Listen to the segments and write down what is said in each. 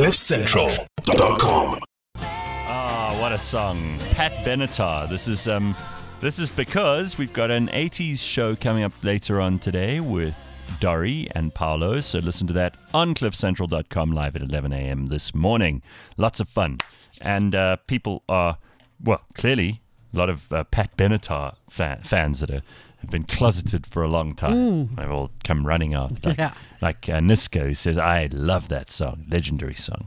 CliffCentral.com. Ah, what a song. Pat Benatar. This is because we've got an 80s show coming up later on today with Dory and Paolo. So listen to that on CliffCentral.com live at 11 a.m. this morning. Lots of fun. And people are, well, clearly a lot of Pat Benatar fans that have been closeted for a long time. They've all come running out. Like Nisko, who says, I love that song. Legendary song.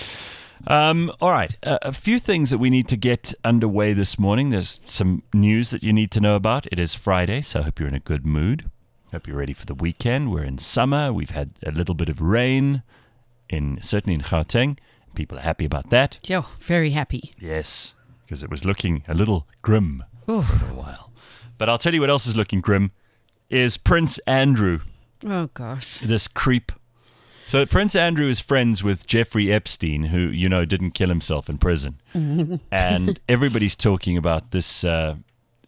All right. A few things that we need to get underway this morning. There's some news that you need to know about. It is Friday, so I hope you're in a good mood. Hope you're ready for the weekend. We're in summer. We've had a little bit of rain, certainly in Gauteng. People are happy about that. Yeah, very happy. Yes, because it was looking a little grim Oof. for a while. But I'll tell you what else is looking grim is Prince Andrew. Oh, gosh. This creep. So Prince Andrew is friends with Jeffrey Epstein, who, you know, didn't kill himself in prison. And everybody's talking about this. He's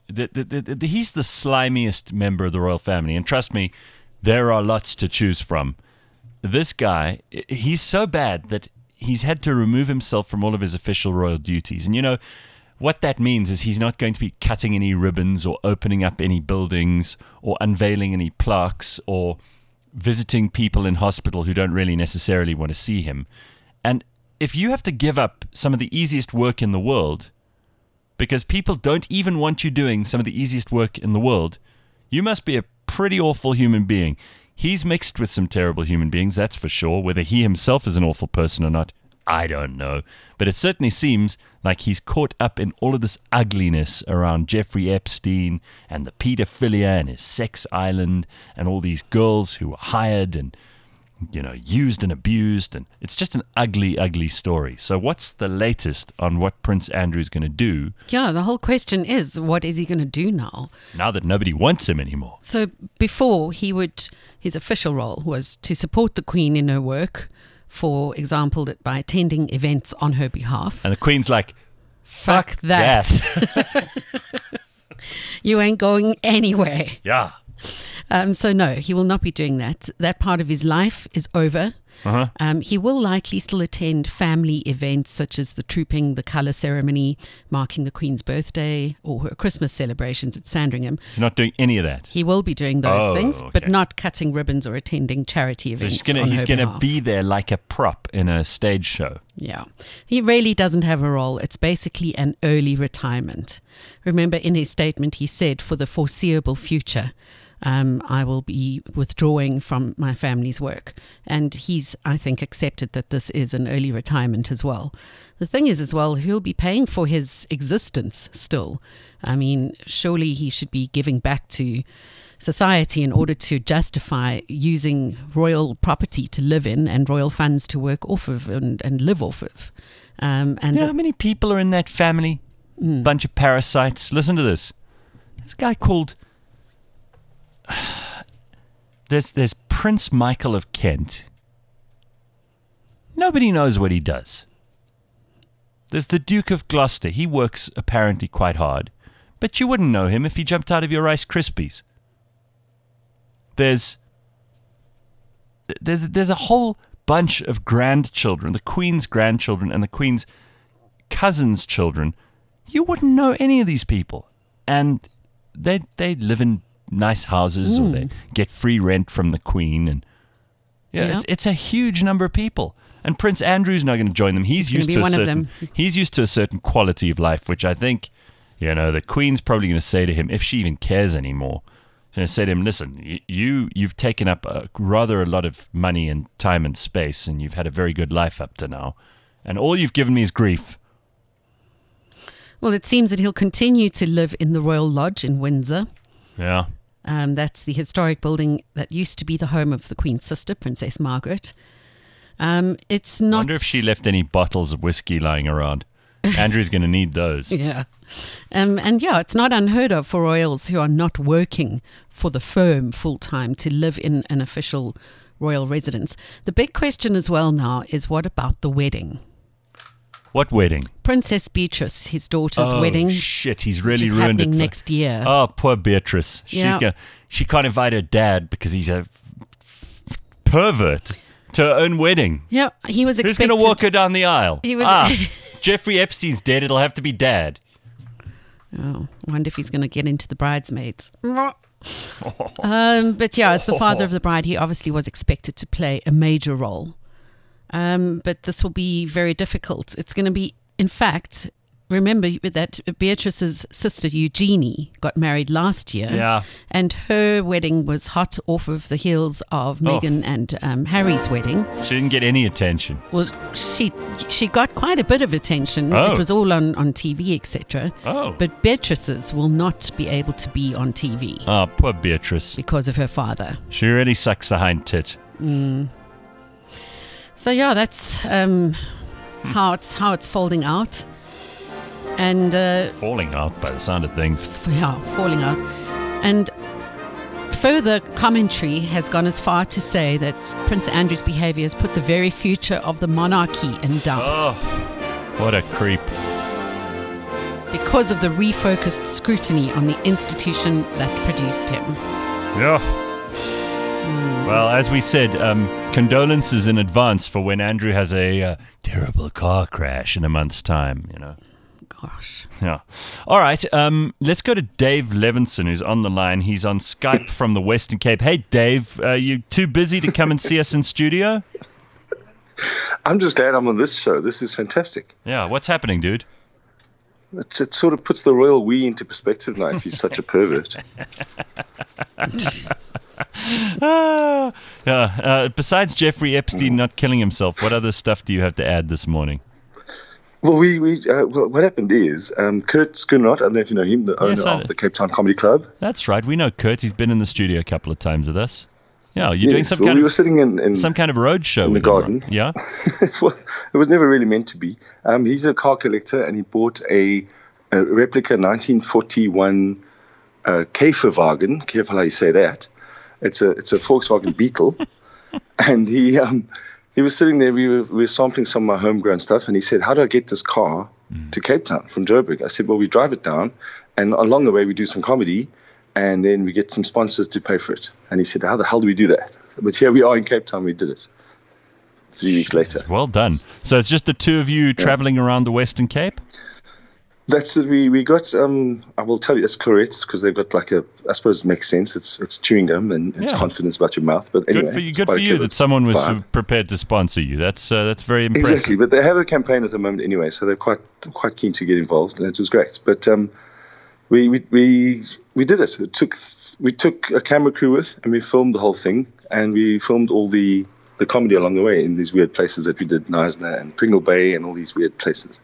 the slimiest member of the royal family. And trust me, there are lots to choose from. This guy, he's so bad that he's had to remove himself from all of his official royal duties. And, you know, what that means is he's not going to be cutting any ribbons or opening up any buildings or unveiling any plaques or visiting people in hospital who don't really necessarily want to see him. And if you have to give up some of the easiest work in the world because people don't even want you doing some of the easiest work in the world, you must be a pretty awful human being. He's mixed with some terrible human beings, that's for sure. Whether he himself is an awful person or not, I don't know. But it certainly seems like he's caught up in all of this ugliness around Jeffrey Epstein and the pedophilia and his sex island and all these girls who were hired and, you know, used and abused. And it's just an ugly, ugly story. So what's the latest on what Prince Andrew's going to do? Yeah, the whole question is, what is he going to do now? Now that nobody wants him anymore. So before, his official role was to support the Queen in her work, for example, by attending events on her behalf. And the Queen's like, fuck that. You ain't going anywhere. Yeah. So no, he will not be doing that. That part of his life is over. He will likely still attend family events such as the Trooping the Colour ceremony marking the Queen's birthday or her Christmas celebrations at Sandringham. He's not doing any of that. He will be doing those things, okay. but not cutting ribbons or attending charity events. So he's going to be there like a prop in a stage show. Yeah. He really doesn't have a role. It's basically an early retirement. Remember, in his statement, he said, for the foreseeable future, I will be withdrawing from my family's work. And he's, I think, accepted that this is an early retirement as well. The thing is, as well, he'll be paying for his existence still. I mean, surely he should be giving back to society in order to justify using royal property to live in and royal funds to work off of and live off of. And you know how many people are in that family? Bunch of parasites. Listen to this. This guy called... There's Prince Michael of Kent. Nobody knows what he does. There's the Duke of Gloucester. He works apparently quite hard, but you wouldn't know him if he jumped out of your Rice Krispies. There's a whole bunch of grandchildren, the Queen's grandchildren and the Queen's cousins' children. You wouldn't know any of these people, and they live in nice houses or they get free rent from the Queen, and it's a huge number of people. And Prince Andrew's not going to join them. He's used to a certain quality of life, which I think, you know, the Queen's probably going to say to him, if she even cares anymore, she's going to say to him, listen, you've taken up rather a lot of money and time and space, and you've had a very good life up to now, and all you've given me is grief. Well, it seems that he'll continue to live in the Royal Lodge in Windsor. Yeah. That's the historic building that used to be the home of the Queen's sister, Princess Margaret. It's not. I wonder if she left any bottles of whiskey lying around. Andrew's going to need those. Yeah. And yeah, it's not unheard of for royals who are not working for the firm full time to live in an official royal residence. The big question as well now is, what about the wedding? What wedding? Princess Beatrice, his daughter's wedding. Oh, shit, he's really ruined it. Next year. Oh, poor Beatrice. Yeah. She can't invite her dad because he's a pervert to her own wedding. Yeah, he was Who's expected. going to walk her down the aisle? He was- Jeffrey Epstein's dead. It'll have to be Dad. Oh, I wonder if he's going to get into the bridesmaids. But yeah, as the father of the bride, he obviously was expected to play a major role. But this will be very difficult. It's going to be, in fact, remember that Beatrice's sister Eugenie got married last year. Yeah. And her wedding was hot off of the heels of Meghan and Harry's wedding. She didn't get any attention. Well, she got quite a bit of attention. Oh. It was all on TV, etc. Oh. But Beatrice's will not be able to be on TV Oh, poor Beatrice. because of her father. She really sucks the hind tit. So yeah, that's how it's folding out. And Falling out by the sound of things. falling out. And further commentary has gone as far to say that Prince Andrew's behavior has put the very future of the monarchy in doubt Oh, what a creep. because of the refocused scrutiny on the institution that produced him. Yeah. Well, as we said, condolences in advance for when Andrew has a terrible car crash in a month's time, you know. Gosh. Yeah. All right. Let's go to Dave Levinson, who's on the line. He's on Skype from the Western Cape. Hey, Dave, you too busy to come and see us in studio? I'm just glad I'm on this show. This is fantastic. Yeah. What's happening, dude? It sort of puts the royal we into perspective now if he's such a pervert. Besides Jeffrey Epstein not killing himself, what other stuff do you have to add this morning? Well, what happened is Kurt Schoonraad, I don't know if you know him, the owner Yes, I do. of the Cape Town Comedy Club. That's right. We know Kurt. He's been in the studio a couple of times with us. Yeah. You're doing Yes, some well, kind we were of sitting in some kind of road show in the with him, right? garden. Yeah. Well, it was never really meant to be. He's a car collector, and he bought a replica 1941 Käferwagen. Careful how you say that. It's a Volkswagen Beetle, and he was sitting there. We were sampling some of my homegrown stuff, and he said, "How do I get this car to Cape Town from Joburg?" I said, "Well, we drive it down, and along the way we do some comedy, and then we get some sponsors to pay for it." And he said, "How the hell do we do that?" But here we are in Cape Town. We did it 3 weeks later. Well done. So it's just the two of you traveling around the Western Cape? That's it. We got. I will tell you, it's correct because they've got like I suppose it makes sense. It's chewing gum and it's Yeah. confidence about your mouth. But anyway, Good for you. it's Good quite for a you clever that someone was vibe. prepared to sponsor you. That's very impressive. Exactly, but they have a campaign at the moment anyway, so they're quite keen to get involved, and it was great. But we did it. We took a camera crew with, and we filmed the whole thing, and we filmed all the comedy along the way in these weird places that we did, Knysna and Pringle Bay, and all these weird places.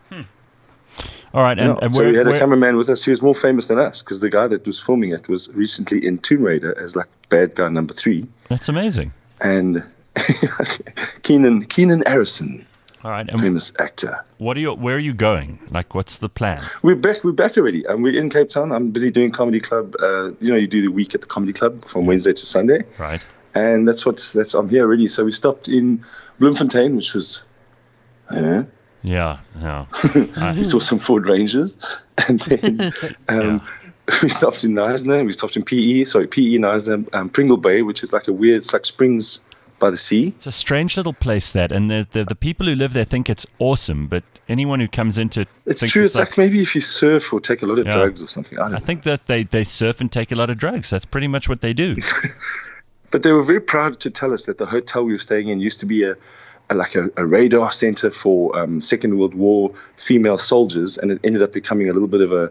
All right, and So we had a where- cameraman with us. He was more famous than us because the guy that was filming it was recently in Tomb Raider as like bad guy number 3, that's amazing. and Keenan Harrison, All right, and famous actor. where are you going? Like, what's the plan? We're back already. We're in Cape Town. I'm busy doing comedy club. You do the week at the comedy club from Wednesday to Sunday, Right. and I'm here already. So we stopped in Bloemfontein, which was. Yeah. We saw some Ford Rangers, and then we stopped in Knysna. We stopped in PE, Knysna, Pringle Bay, which is like it's like springs by the sea. It's a strange little place that, and the people who live there think it's awesome, but anyone who comes into It's thinks true. It's like maybe if you surf or take a lot of Yeah. drugs or something. I don't I know. think that they surf and take a lot of drugs. That's pretty much what they do. But they were very proud to tell us that the hotel we were staying in used to be a radar center for Second World War female soldiers, and it ended up becoming a little bit of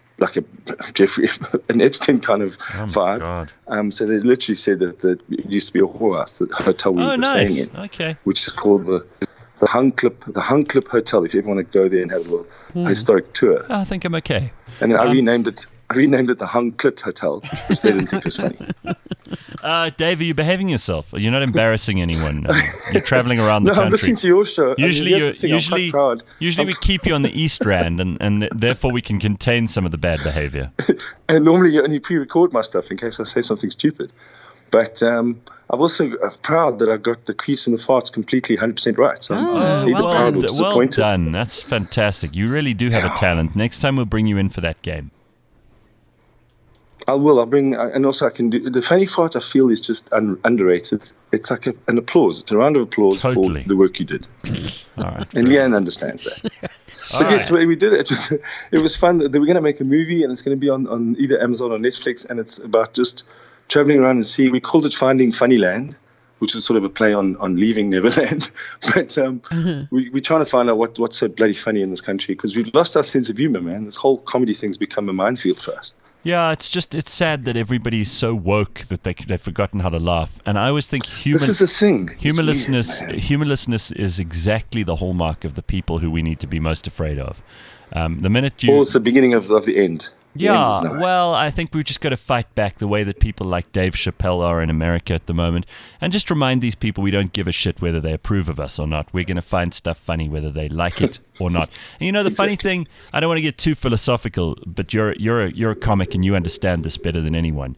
an Epstein kind of vibe. God. So they literally said that it used to be a whorehouse, the hotel we Oh, were nice. staying in, Okay. which is called the Hunklip Hotel. If you ever want to go there and have a little historic tour, I think I'm okay. and then I renamed it the Hunklit Hotel, which they didn't think was funny. Dave, are you behaving yourself? You're not embarrassing anyone. You're traveling around the No, country. I'm listening to your show. Usually, here's the thing, I'm quite proud. usually we keep you on the East Rand, and therefore we can contain some of the bad behavior. And normally you only pre-record my stuff in case I say something stupid. But I'm also proud that I got the queefs and the farts completely 100% right. So I'm neither well proud or done. Well disappointed. done. That's fantastic. You really do have a talent. Next time we'll bring you in for that game. I will. I'll bring, and also I can do the funny part. I feel is just underrated. It's like an applause. It's a round of applause Totally. for the work you did. All right. And Leanne understands that. But yes, we did it. It was fun. We're going to make a movie, and it's going to be on either Amazon or Netflix, and it's about just traveling around and seeing. We called it Finding Funnyland, which is sort of a play on Leaving Neverland. But we're trying to find out what's so bloody funny in this country, because we've lost our sense of humor, man. This whole comedy thing's become a minefield for us. Yeah, it's sad that everybody's so woke that they've forgotten how to laugh. And I always think this is the thing. Humorlessness is exactly the hallmark of the people who we need to be most afraid of. The minute you... Or it's the beginning of the end. Yeah, well, I think we've just got to fight back the way that people like Dave Chappelle are in America at the moment, and just remind these people we don't give a shit whether they approve of us or not. We're going to find stuff funny whether they like it or not. And you know, the funny thing, I don't want to get too philosophical, but you're a comic and you understand this better than anyone.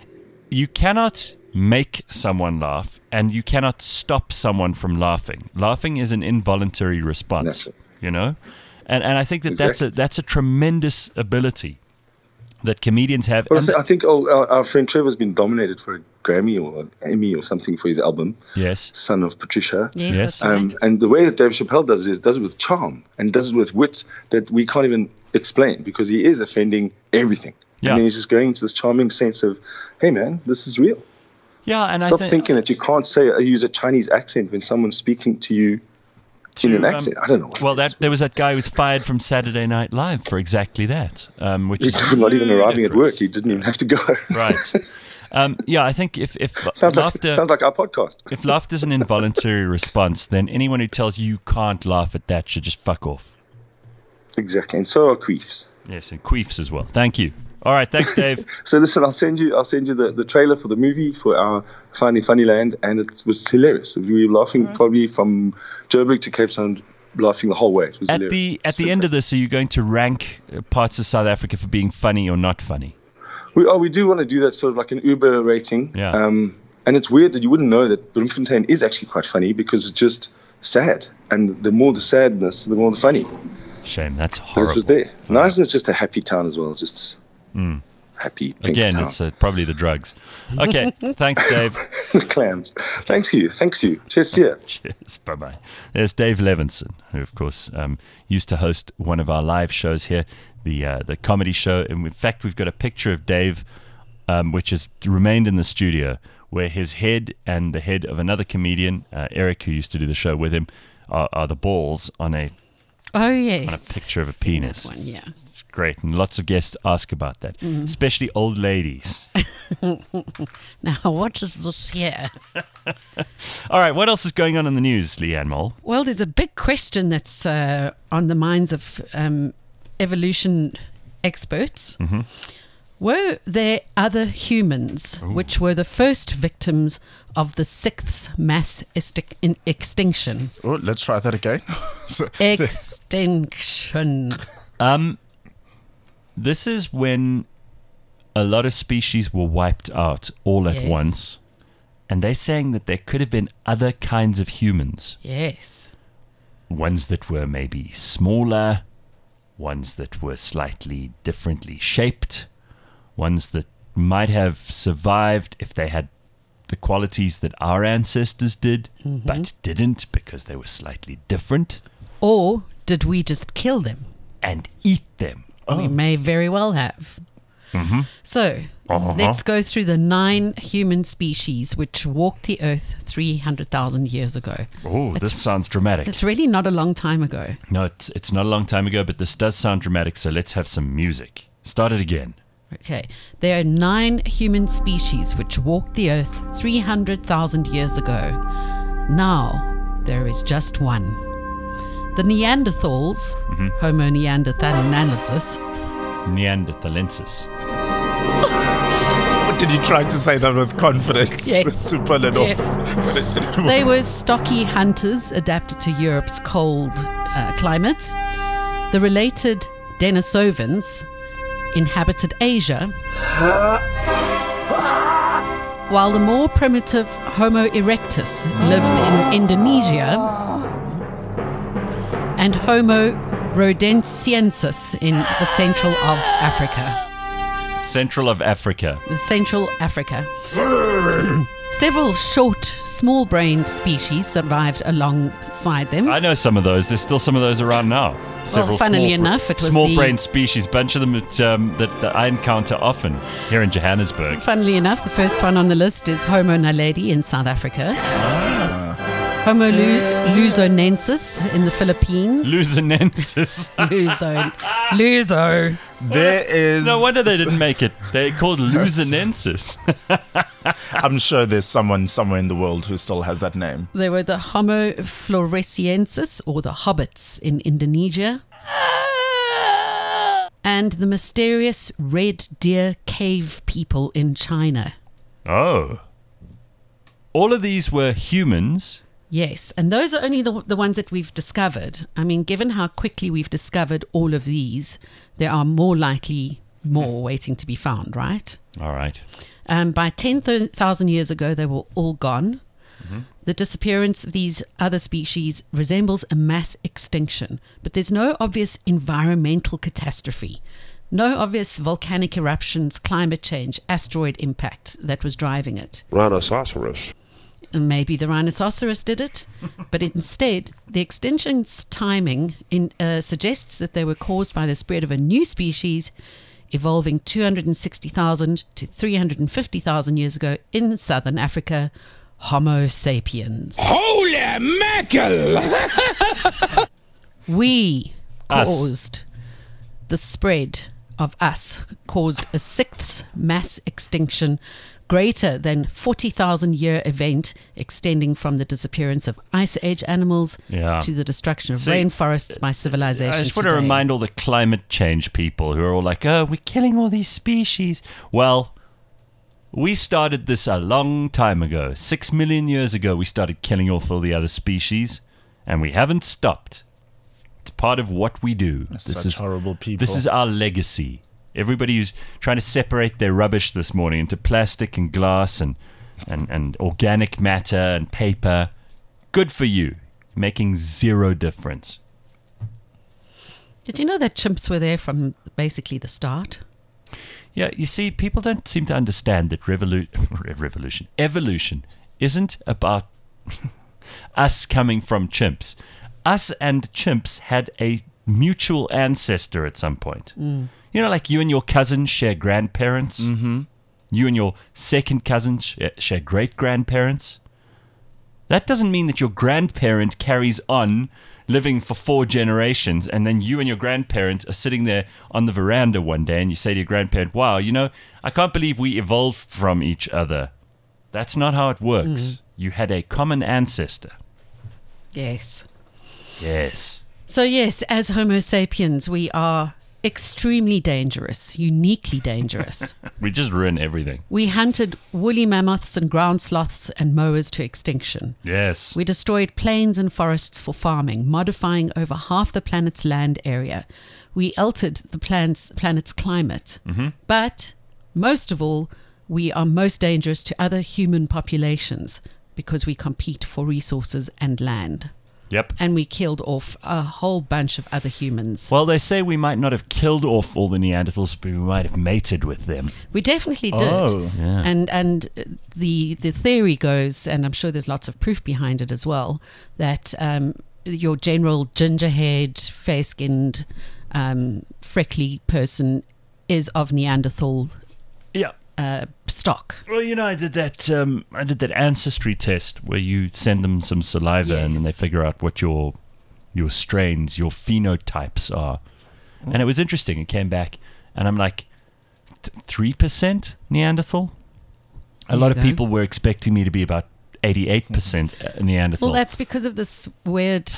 You cannot make someone laugh, and you cannot stop someone from laughing. Laughing is an involuntary response, you know? And I think that that's a tremendous ability that comedians have. Well, I think our friend Trevor's been nominated for a Grammy or an Emmy or something for his album. Yes. Son of Patricia. Yes, that's right. And the way that Dave Chappelle does it with charm and does it with wit that we can't even explain, because he is offending everything. Yeah. And then he's just going into this charming sense of, hey, man, this is real. Yeah, and Stop thinking that you can't use a Chinese accent when someone's speaking to you in an accent. I don't know. Well, there was that guy who was fired from Saturday Night Live for exactly that. Which is not even arriving at work. He didn't even have to go. Right. Yeah, I think if sounds laughter like our podcast. If laughter is an involuntary response, then anyone who tells you can't laugh at that should just fuck off. Exactly, and so are queefs. Yes, and queefs as well. Thank you. All right, thanks, Dave. So listen, I'll send you the trailer for the movie for our Finding Funnyland, and it was hilarious. We were laughing probably from Joburg to Cape Town, laughing the whole way. It was hilarious. At the end of this, are you going to rank parts of South Africa for being funny or not funny? We do want to do that, sort of like an Uber rating. Yeah. And it's weird that you wouldn't know that Bloemfontein is actually quite funny, because it's just sad, and the more the sadness, the more the funny. Shame, that's horrible. But it was there. Nice, and it's just a happy town as well. It's just happy. Again, town. it's probably the drugs. Okay, thanks, Dave. Clams. Thanks you. Cheers, see ya. Cheers, bye-bye. There's Dave Levinson, who, of course, used to host one of our live shows here, the comedy show. And in fact, we've got a picture of Dave, which has remained in the studio, where his head and the head of another comedian, Eric, who used to do the show with him, are the balls on a picture of a penis. That one, yeah. It's great, and lots of guests ask about that, especially old ladies. Now, what is this here? All right, what else is going on in the news, Leanne Mole? Well, there's a big question that's on the minds of evolution experts. Mm-hmm. Were there other humans which were the first victims of the sixth mass extinction? Oh, let's try that again. Extinction. This is when a lot of species were wiped out all at once, and they're saying that there could have been other kinds of humans. Yes. Ones that were maybe smaller, ones that were slightly differently shaped, ones that might have survived if they had the qualities that our ancestors did, but didn't because they were slightly different. Or did we just kill them? And eat them. We may very well have. So, let's go through the 9 human species which walked the earth 300,000 years ago. Oh, this sounds dramatic. It's really not a long time ago. No, it's not a long time ago, but this does sound dramatic, so let's have some music. Start it again. Okay, there are 9 human species which walked the earth 300,000 years ago. Now, there is just one. The Neanderthals, Homo neanderthalensis. Neanderthalensis. Did you try to say that with confidence? Yes. To pull it Yes. off? But it didn't work. They were stocky hunters adapted to Europe's cold climate. The related Denisovans inhabited Asia, while the more primitive Homo erectus lived in Indonesia, and Homo rhodensiensis in the central of Africa. Central of Africa. Central Africa. Several short, small-brained species survived alongside them. I know some of those. There's still some of those around now. Funnily enough, it was small-brained species. Bunch of them that I encounter often here in Johannesburg. Funnily enough, the first one on the list is Homo naledi in South Africa. Homo luzonensis in the Philippines. Luzonensis. Luzo. There is. No wonder they didn't make it. They're called Luzonensis. I'm sure there's someone somewhere in the world who still has that name. There were the Homo floresiensis, or the hobbits in Indonesia. And the mysterious red deer cave people in China. Oh. All of these were humans. Yes, and those are only the ones that we've discovered. I mean, given how quickly we've discovered all of these, there are more waiting to be found, right? All right. By 10,000 years ago, they were all gone. Mm-hmm. The disappearance of these other species resembles a mass extinction, but there's no obvious environmental catastrophe, no obvious volcanic eruptions, climate change, asteroid impact that was driving it. Rhinoceros. Maybe the rhinoceros did it, but instead, the extinction's timing suggests that they were caused by the spread of a new species evolving 260,000 to 350,000 years ago in southern Africa, Homo sapiens. Holy mackerel! We Us. caused the spread of us, caused a sixth mass extinction greater than 40,000 year event extending from the disappearance of ice age animals to the destruction of rainforests by civilization. I just want to remind all the climate change people who are all like, oh, we're killing all these species. Well, we started this a long time ago. 6 million years ago, we started killing off all the other species, and we haven't stopped. It's part of what we do. This is horrible people. This is our legacy. Everybody who's trying to separate their rubbish this morning into plastic and glass and organic matter and paper, good for you. Making zero difference. Did you know that chimps were there from basically the start? Yeah, you see, people don't seem to understand that evolution isn't about us coming from chimps. Us and chimps had a mutual ancestor at some point. You know, like you and your cousin share grandparents. Mm-hmm. You and your second cousin share great-grandparents. That doesn't mean that your grandparent carries on living for 4 generations, and then you and your grandparent are sitting there on the veranda one day, and you say to your grandparent, wow, you know, I can't believe we evolved from each other. That's not how it works. You had a common ancestor. Yes. Yes. So yes, as Homo sapiens, we are extremely dangerous, uniquely dangerous. We just ruin everything. We hunted woolly mammoths and ground sloths and moas to extinction. Yes. We destroyed plains and forests for farming, modifying over half the planet's land area. We altered the planet's climate. Mm-hmm. But most of all, we are most dangerous to other human populations because we compete for resources and land. Yep. And we killed off a whole bunch of other humans. Well, they say we might not have killed off all the Neanderthals, but we might have mated with them. We definitely did. Oh. Yeah. And the theory goes, and I'm sure there's lots of proof behind it as well, that your general ginger-haired, fair-skinned, freckly person is of Neanderthal Yeah. stock. Well, you know, I did that ancestry test where you send them some saliva and then they figure out what your strains, your phenotypes are. And it was interesting. It came back and I'm like, 3% Neanderthal? A lot of people were expecting me to be about 88% Neanderthal. Well, that's because of this weird...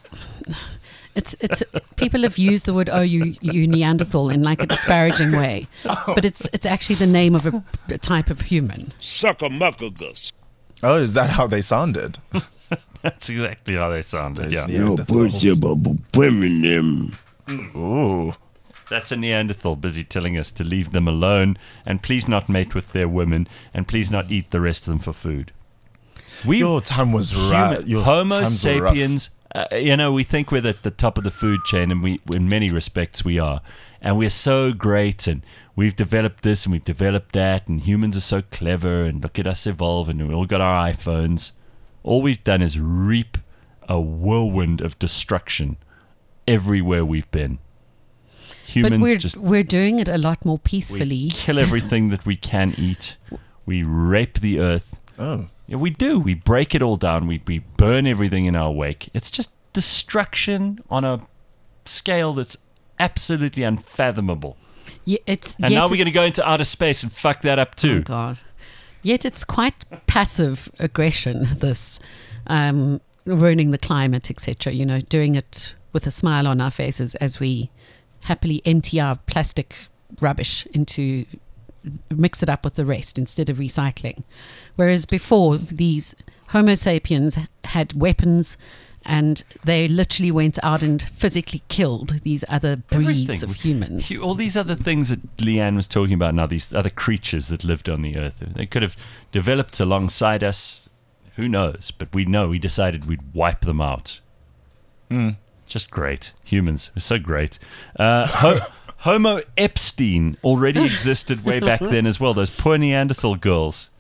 It's people have used the word you Neanderthal in like a disparaging way, but it's actually the name of a type of human. Suckamuckagus. Oh, is that how they sounded? That's exactly how they sounded. Those Yeah. Neanderthals. Ooh. That's a Neanderthal busy telling us to leave them alone and please not mate with their women and please not eat the rest of them for food. Your time was right. Homo sapiens We think we're at the top of the food chain, and we, in many respects, we are. And we're so great, and we've developed this and we've developed that, and humans are so clever, and look at us evolve, and we've all got our iPhones. All we've done is reap a whirlwind of destruction everywhere we've been. Humans But we're doing it a lot more peacefully. we kill everything that we can eat. We rape the earth. Oh. Yeah, we do. We break it all down. We burn everything in our wake. It's just destruction on a scale that's absolutely unfathomable. Yeah, And now we're going to go into outer space and fuck that up Oh too. God! Yet it's quite passive aggression. This ruining the climate, etc. Doing it with a smile on our faces as we happily empty our plastic rubbish mix it up with the rest instead of recycling. Whereas before, these Homo sapiens had weapons, and they literally went out and physically killed these other breeds Everything. of humans. All these other things that Leanne was talking about now, these other creatures that lived on the earth, they could have developed alongside us. Who knows? But we decided we'd wipe them out. Just great. Humans are so great. Homo Epstein already existed way back then as well. Those poor Neanderthal girls.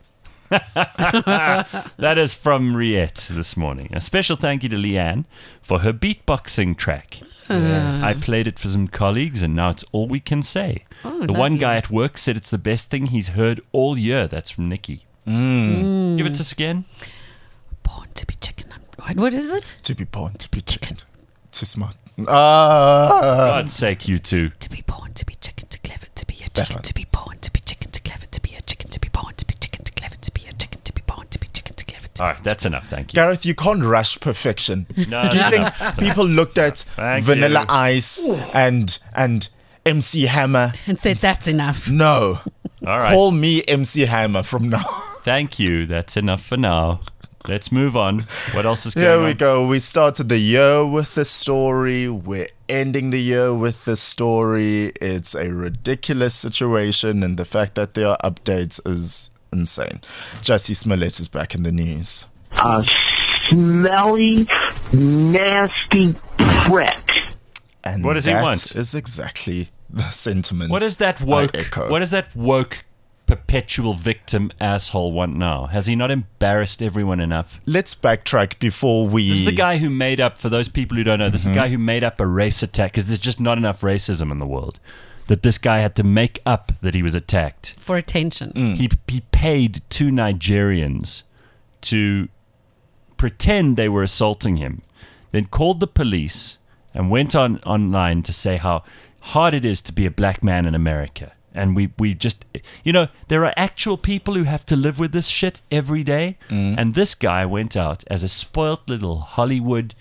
That is from Riette this morning. A special thank you to Leanne for her beatboxing track. Yes. I played it for some colleagues, and now it's all we can say. The one guy at work said it's the best thing he's heard all year. That's from Nikki. Give it to us again. Born to be chicken. What is it? To be born, to be chicken. Too smart. God's sake, you two. To be born to be chicken, to clever to be a That chicken, one. to be born to be chicken, to clever to be a chicken, to be born to be chicken, to clever to be a chicken, to be born to be chicken, to clever to All right, that's enough. Thank you. Gareth, you can't rush perfection. No, Do you it's think enough, it's people looked at Thank Vanilla you. Ice and MC Hammer? and said that's enough. No. All right. Call me MC Hammer from now. Thank you. That's enough for now. Let's move on. What else is going Here on? we go. We started the year with the story. We're ending the year with the story. It's a ridiculous situation, and the fact that there are updates is insane. Jussie Smollett is back in the news. A smelly, nasty prick. And What does he that want? is exactly the sentiment. What is that woke? I echo. What does that woke perpetual victim asshole want now? Has he not embarrassed everyone enough? Let's backtrack before we... This is the guy who made up, for those people who don't know, this is the guy who made up a race attack, because there's just not enough racism in the world, that this guy had to make up that he was attacked. For attention. He paid two Nigerians to pretend they were assaulting him, then called the police and went online to say how hard it is to be a black man in America. And we just, there are actual people who have to live with this shit every day. And this guy went out as a spoilt little Hollywood,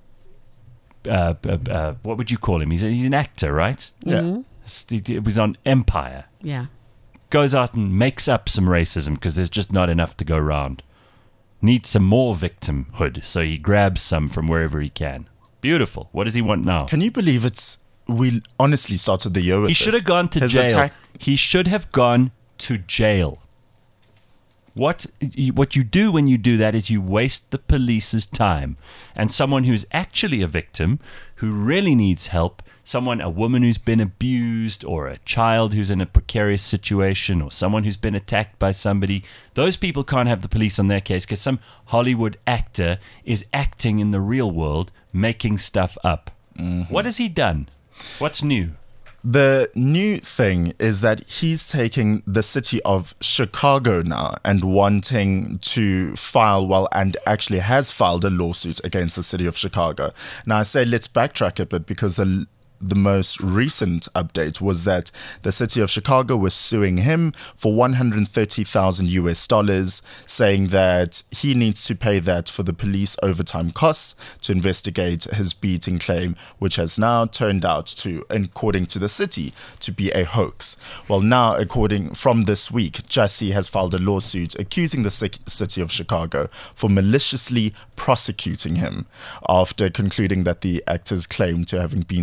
what would you call him? He's an actor, right? Yeah. He was on Empire. Yeah. Goes out and makes up some racism because there's just not enough to go around. Needs some more victimhood, so he grabs some from wherever he can. Beautiful. What does he want now? Can you believe we honestly started the year with He this? should have gone to His jail. attack- He should have gone to jail. What you do when you do that is you waste the police's time. And someone who's actually a victim, who really needs help, a woman who's been abused, or a child who's in a precarious situation, or someone who's been attacked by somebody, those people can't have the police on their case because some Hollywood actor is acting in the real world, making stuff up. What has he done? What's new? The new thing is that he's taking the city of Chicago now and wanting to file, and actually has filed a lawsuit against the city of Chicago. Now, I say let's backtrack a bit because the most recent update was that the city of Chicago was suing him for $130,000, saying that he needs to pay that for the police overtime costs to investigate his beating claim, which has now turned out to, according to the city, to be a hoax. Well, now, from this week, Jussie has filed a lawsuit accusing the city of Chicago for maliciously prosecuting him after concluding that the actor's claim to having been the victim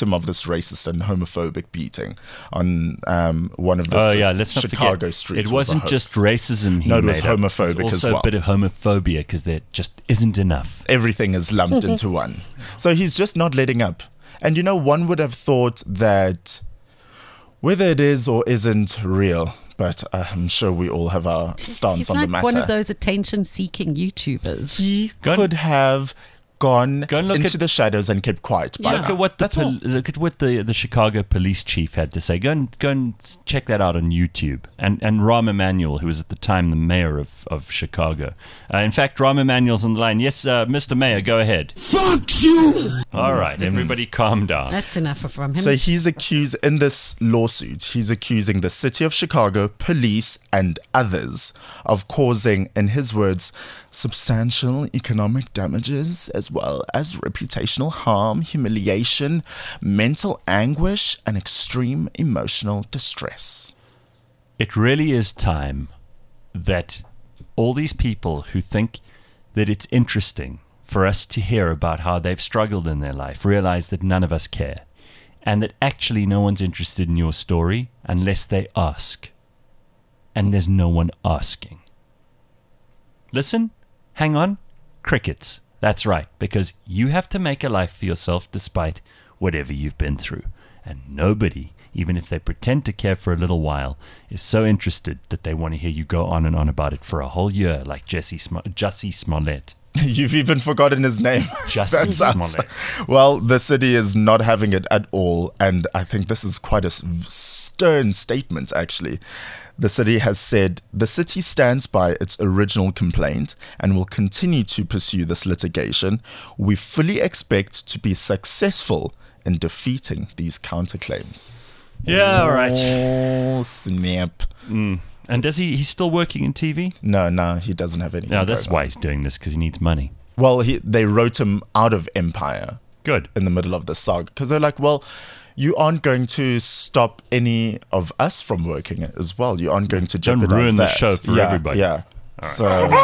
victim of this racist and homophobic beating on one of the let's not Chicago forget, streets. it wasn't just racism he No, it was made up. homophobic It was as also well. a bit of homophobia because there just isn't enough. Everything is lumped into one. So he's just not letting up. And one would have thought that whether it is or isn't real, but I'm sure we all have our stance He's on like the matter. one of those attention-seeking YouTubers. He Go could have gone Go and look into at- the shadows and kept quiet. Yeah. By Look now. at what That's all. look at what the Chicago police chief had to say. Go and check that out on YouTube. And Rahm Emanuel, who was at the time the mayor of Chicago. In fact, Rahm Emanuel's on the line. Yes, Mr. Mayor, go ahead. Fuck you! All right, everybody, calm down. That's enough from him. So he's in this lawsuit, he's accusing the city of Chicago, police, and others of causing, in his words, substantial economic damages as well as reputational harm, humiliation, mental anguish, and extreme emotional distress. It really is time that all these people who think that it's interesting for us to hear about how they've struggled in their life realize that none of us care and that actually no one's interested in your story unless they ask. And there's no one asking. Listen, hang on, crickets. That's right, because you have to make a life for yourself despite whatever you've been through. And nobody, even if they pretend to care for a little while, is so interested that they want to hear you go on and on about it for a whole year, like Jussie Smollett. You've even forgotten his name. Jussie That's us. Smollett. Well, the city is not having it at all, and I think this is quite a stern statement, actually. The city has said the city stands by its original complaint and will continue to pursue this litigation. We fully expect to be successful in defeating these counterclaims. Yeah, all right. Oh, snap. And he's still working in TV? No, he doesn't have anything. No, that's going on. why he's doing this, because he needs money. Well, they wrote him out of Empire Good. in the middle of the saga because they're like, well, you aren't going to stop any of us from working as well. You aren't going to Don't jeopardize ruin the that. show for everybody. Yeah. So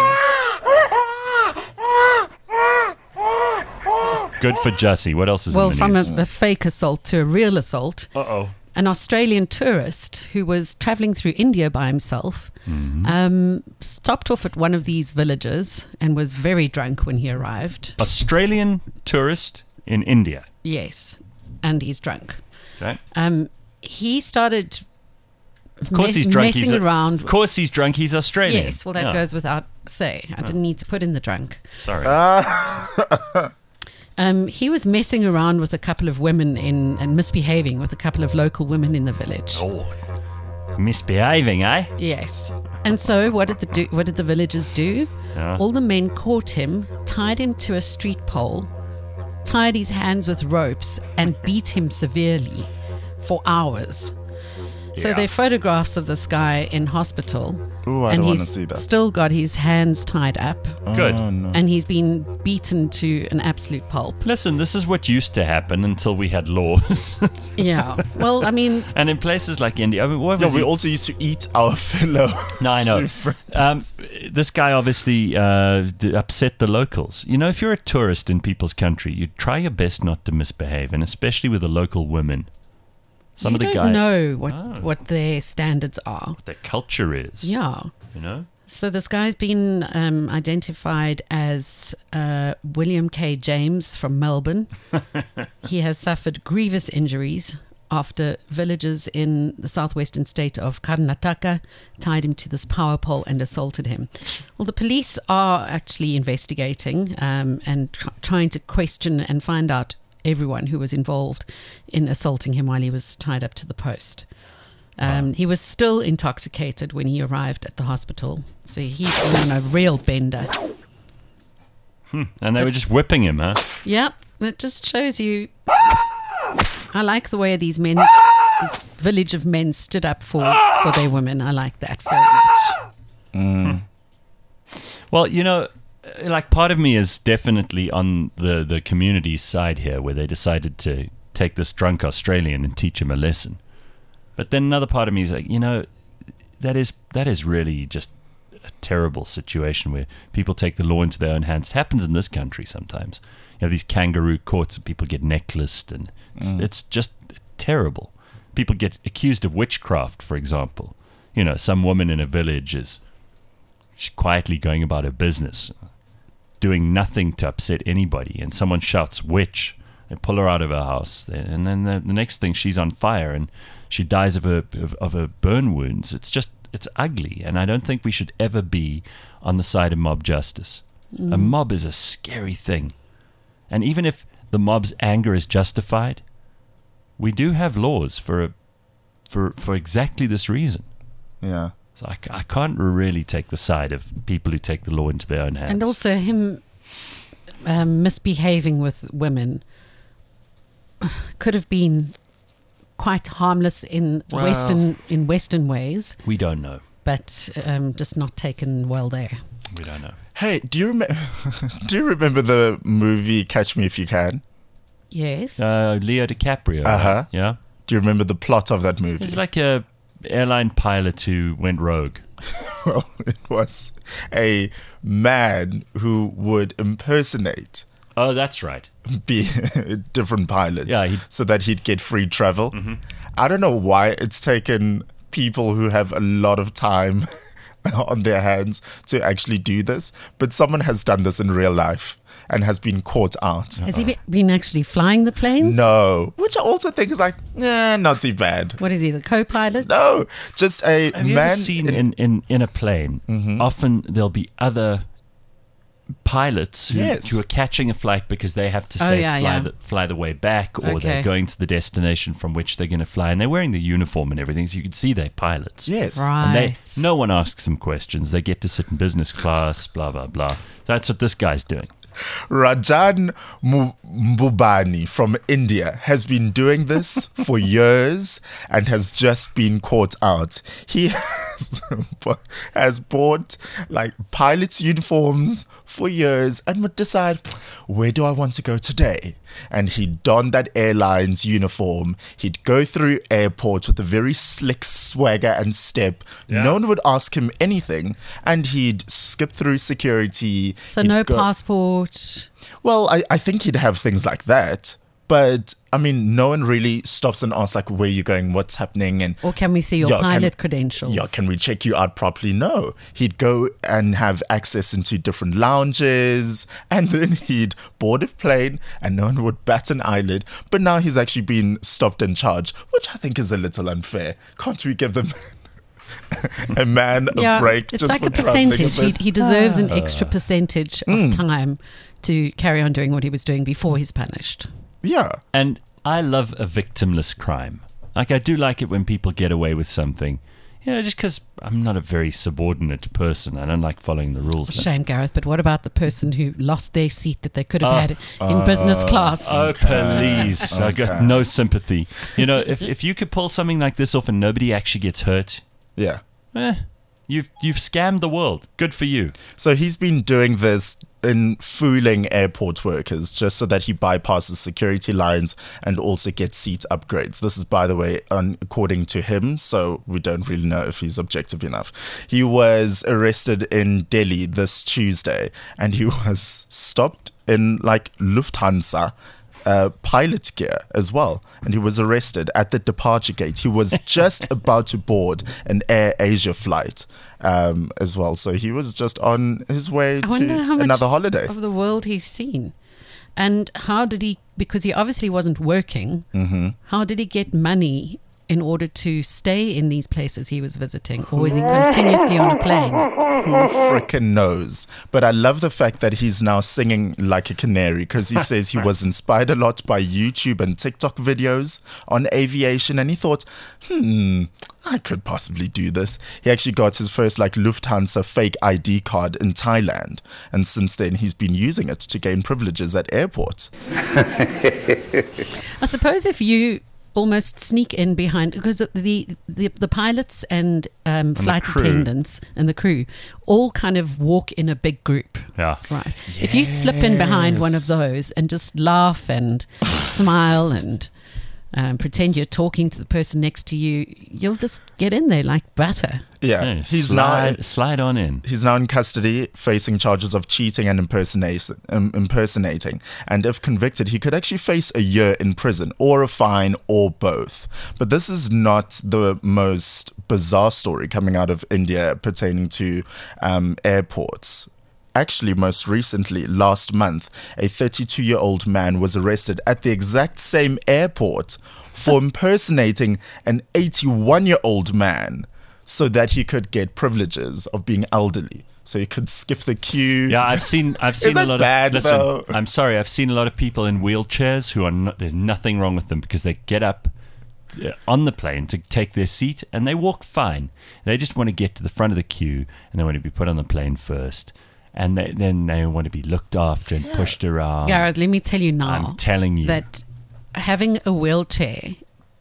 Good for Jussie. What else is well, in the from news? a fake assault to a real assault. Uh-oh. An Australian tourist who was traveling through India by himself stopped off at one of these villages and was very drunk when he arrived. Australian tourist in India. Yes, and he's drunk. Okay. He started Of course he's drunk. messing around. Of course he's drunk. He's Australian. Yes, well, that Yeah. goes without say. I didn't need to put in the drunk. Sorry. He was messing around with a couple of women and misbehaving with a couple of local women in the village. Oh, misbehaving, eh? Yes. And so what did the villagers do? Yeah. All the men caught him, tied him to a street pole, tied his hands with ropes, and beat him severely for hours. So Yeah. there are photographs of this guy in hospital. Ooh, I and don't wanna he's see that. still got his hands tied up, Good. Oh, no. and he's been beaten to an absolute pulp. Listen, this is what used to happen until we had laws. Yeah. Well, I mean, And in places like India, I mean, what Yeah, was we he? also used to eat our fellow. No, I know. This guy obviously upset the locals. You know, if you're a tourist in people's country, you try your best not to misbehave, and especially with the local women. Some you of the don't guys know what their standards are. their culture is. Yeah. You know? So this guy's been identified as William K. James from Melbourne. He has suffered grievous injuries after villagers in the southwestern state of Karnataka tied him to this power pole and assaulted him. Well, the police are actually investigating and trying to question and find out everyone who was involved in assaulting him while he was tied up to the post. He was still intoxicated when he arrived at the hospital. So he's been on a real bender. And they were just whipping him, huh? Yeah, that just shows you. I like the way these men, this village of men, stood up for their women. I like that very much. Well, you know, like part of me is definitely on the community's side here, where they decided to take this drunk Australian and teach him a lesson. But then another part of me is like, you know, that is really just a terrible situation where people take the law into their own hands. It happens in this country sometimes. You have these kangaroo courts and people get necklaced, and it's just terrible. People get accused of witchcraft, for example. You know, some woman in a village is quietly going about her business, doing nothing to upset anybody, and someone shouts witch. They pull her out of her house, and then the next thing she's on fire and she dies of her burn wounds. It's ugly, and I don't think we should ever be on the side of mob justice. A mob is a scary thing, and even if the mob's anger is justified, we do have laws for exactly this reason. Yeah. So I can't really take the side of people who take the law into their own hands. And also him misbehaving with women could have been quite harmless in Western ways. We don't know. But just not taken well there. We don't know. Hey, do you remember the movie Catch Me If You Can? Yes. Leo DiCaprio. Uh-huh. Yeah. Do you remember the plot of that movie? It's like a airline pilot who went rogue. Well, it was a man who would impersonate Oh, that's right. be different pilots, Yeah, so that he'd get free travel. Mm-hmm. I don't know why it's taken people who have a lot of time on their hands to actually do this, but someone has done this in real life and has been caught out. Has he been actually flying the planes? No, which I also think is like, not too bad. What is he, the co-pilot? No, just a Have you man ever seen in a plane, often there'll be other pilots who are catching a flight because they have to fly the way back, or they're going to the destination from which they're going to fly, and they're wearing the uniform and everything, so you can see they're pilots. Yes. Right. And no one asks them questions. They get to sit in business class, blah, blah, blah. That's what this guy's doing. Rajan Mbubani from India has been doing this for years and has just been caught out. He has bought like pilot's uniforms for years and would decide, where do I want to go today? And he'd don that airline's uniform. He'd go through airports with a very slick swagger and step. Yeah. No one would ask him anything, and he'd skip through security. So He'd no go- passport. Well, I think he'd have things like that. But, I mean, no one really stops and asks, like, where you're going, what's happening. And Or can we see your pilot credentials? Yeah, can we check you out properly? No. He'd go and have access into different lounges. And then he'd board a plane and no one would bat an eyelid. But now he's actually been stopped and charged, which I think is a little unfair. Can't we give them a man a break? It's just like for a traveling percentage. bit? He deserves an extra percentage of time to carry on doing what he was doing before he's punished. Yeah. And I love a victimless crime. Like, I do like it when people get away with something. You know, just because I'm not a very subordinate person. I don't like following the rules. Shame, Gareth, but what about the person who lost their seat that they could have had in business class? Oh, please. I got no sympathy. You know, if you could pull something like this off and nobody actually gets hurt, Yeah. you've scammed the world. Good for you. So he's been doing this in fooling airport workers just so that he bypasses security lines and also gets seat upgrades. This is, by the way, according to him, so we don't really know if he's objective enough. He was arrested in Delhi this Tuesday, and he was stopped in like Lufthansa pilot gear as well, and he was arrested at the departure gate. He was just about to board an Air Asia flight as well, so he was just on his way I wonder to how much another holiday. of the world he's seen. And how did he, because he obviously wasn't working, how did he get money in order to stay in these places he was visiting? Or was he continuously on a plane? Who frickin' knows? But I love the fact that he's now singing like a canary, because he says he was inspired a lot by YouTube and TikTok videos on aviation, and he thought, I could possibly do this. He actually got his first like Lufthansa fake ID card in Thailand, and since then he's been using it to gain privileges at airports. I suppose if you almost sneak in behind, because the pilots and flight crew. attendants and the crew all kind of walk in a big group. Yeah. Right. If you slip in behind one of those and just laugh and smile and pretend you're talking to the person next to you. You'll just get in there like butter. Yeah, Hey, slide on in. He's now in custody, facing charges of cheating and impersonating. And if convicted, he could actually face a year in prison or a fine or both. But this is not the most bizarre story coming out of India pertaining to airports. Actually, most recently, last month, a 32-year-old man was arrested at the exact same airport for impersonating an 81-year-old man so that he could get privileges of being elderly. So he could skip the queue. Yeah, I've seen Is a that lot bad, of. Listen, though? I'm sorry. I've seen a lot of people in wheelchairs who are not. There's nothing wrong with them because they get up on the plane to take their seat and they walk fine. They just want to get to the front of the queue and they want to be put on the plane first. And then they want to be looked after and pushed around. Gareth, let me tell you now. I'm telling you. That having a wheelchair,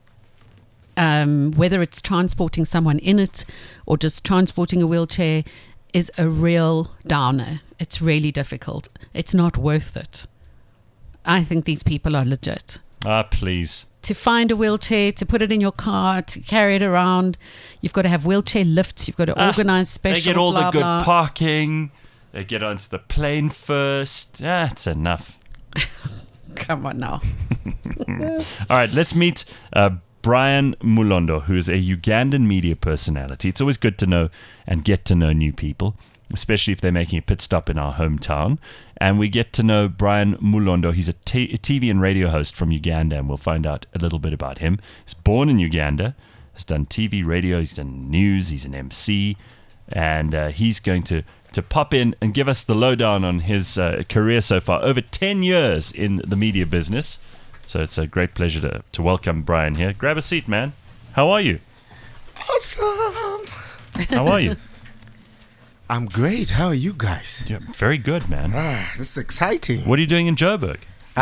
whether it's transporting someone in it or just transporting a wheelchair, is a real downer. It's really difficult. It's not worth it. I think these people are legit. Please. To find a wheelchair, to put it in your car, to carry it around, you've got to have wheelchair lifts. You've got to organize special. They get all blah, the good blah. parking. They get onto the plane first. That's enough. Come on now. All right, let's meet Brian Mulondo, who is a Ugandan media personality. It's always good to know and get to know new people, especially if they're making a pit stop in our hometown. And we get to know Brian Mulondo. He's a TV and radio host from Uganda, and we'll find out a little bit about him. He's born in Uganda, has done TV, radio, he's done news, he's an MC, and he's going to pop in and give us the lowdown on his career so far. Over 10 years in the media business. So it's a great pleasure to welcome Brian here. Grab a seat, man. How are you? Awesome. How are you? I'm great. How are you guys? Yeah, very good, man. This is exciting. What are you doing in Joburg?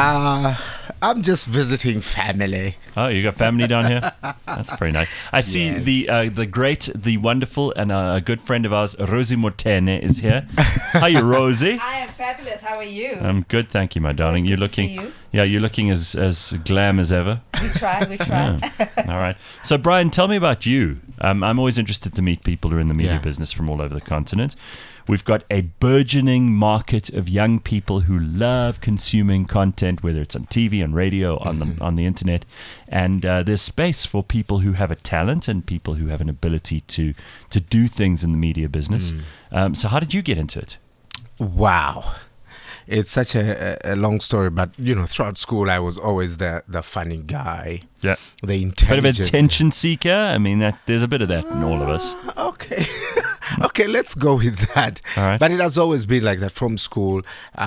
I'm just visiting family. Oh, you got family down here? That's very nice. I see Yes. the great, the wonderful, and a good friend of ours, Rosie Motene, is here. Hi, you Rosie. I am fabulous. How are you? I'm good, thank you, my darling. It's You're good to looking, see you. yeah, you're looking as glam as ever. We try. Yeah. All right. So, Brian, tell me about you. I'm always interested to meet people who are in the media Yeah. business from all over the continent. We've got a burgeoning market of young people who love consuming content, whether it's on TV, on radio, on the internet. And there's space for people who have a talent and people who have an ability to do things in the media business. So how did you get into it? Wow. It's such a long story, but throughout school I was always the funny guy, Yeah. the Bit of intelligent. attention seeker. I mean, there's a bit of that in all of us. Okay. Okay, let's go with that. All right. But it has always been like that from school.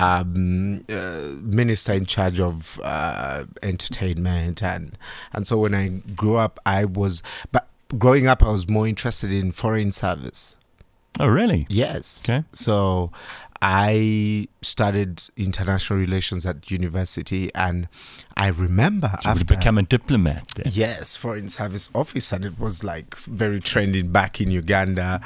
Minister in charge of entertainment, and so when I grew up, growing up I was more interested in foreign service. Oh, really? Yes. Okay. So I studied international relations at university, and I remember You would after become a diplomat then. yes, foreign service officer, and it was like very trending back in Uganda.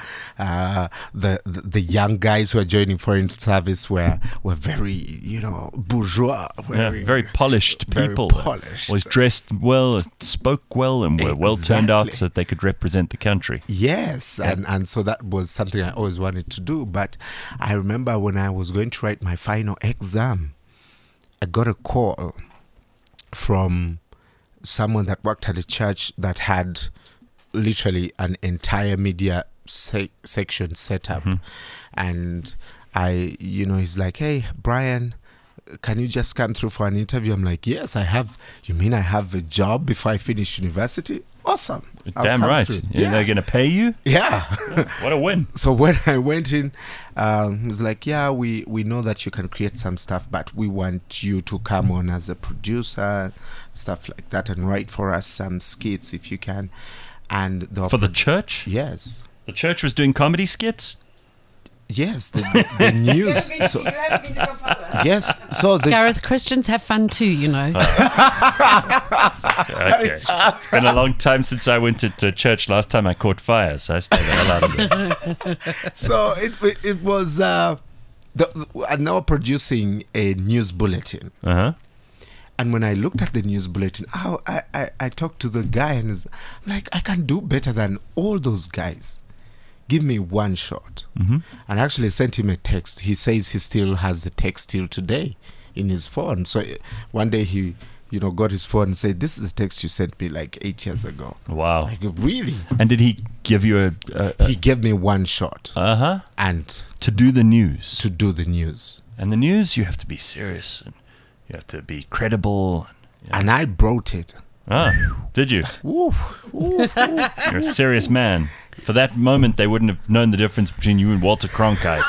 The young guys who are joining foreign service were very bourgeois, Yeah, very polished very people. polished. Always dressed well, spoke well, and were well turned out Exactly. so that they could represent the country. Yes, and so that was something I always wanted to do. But I remember when I was going to write my final exam, I got a call from someone that worked at a church that had literally an entire media section set up. And he's like, "Hey, Brian, can you just come through for an interview?" I'm like, "Yes, I have." "You mean I have a job before I finish university?" Awesome. I'll Damn come right. through. Yeah. They're going to pay you? Yeah. What a win. So when I went in, he was like, "Yeah, we know that you can create some stuff, but we want you to come on as a producer, stuff like that, and write for us some skits if you can." And For the church? yes, The church was doing comedy skits? yes, the news. So, you haven't been to Kampala. yes, so the Gareth, Christians have fun too, Okay. It's been a long time since I went to church. Last time I caught fire, so I stayed the hell out of it. so it was now producing a news bulletin. Uh-huh. And when I looked at the news bulletin, I talked to the guy and I'm like, I can do better than all those guys. Give me one shot. And I actually sent him a text. He says he still has the text till today in his phone. So one day he, got his phone and said, "This is the text you sent me like 8 years ago." Wow. Like, really? And did he give you He gave me one shot. And to do the news? to do the news. And the news, you have to be serious. And you have to be credible. And I brought it. Ah, did you? Woo. You're a serious man. For that moment, they wouldn't have known the difference between you and Walter Cronkite.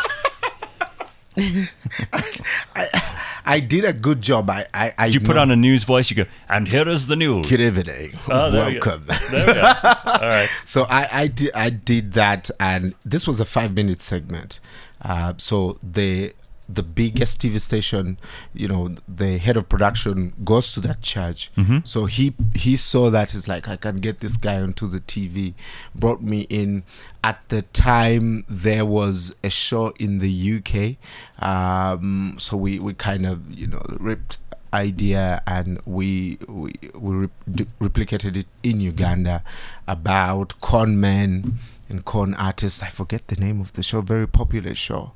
I did a good job. You put on a news voice, you go, and here is the news. Good evening. Oh, there we go. Welcome. There we go. All right. So I did that, and this was a 5-minute segment. So the biggest TV station, the head of production goes to that church. So he saw that. He's like, I can get this guy onto the TV. Brought me in. At the time, there was a show in the UK. So we kind of, ripped idea and we replicated it in Uganda about con men and con artists. I forget the name of the show. Very popular show.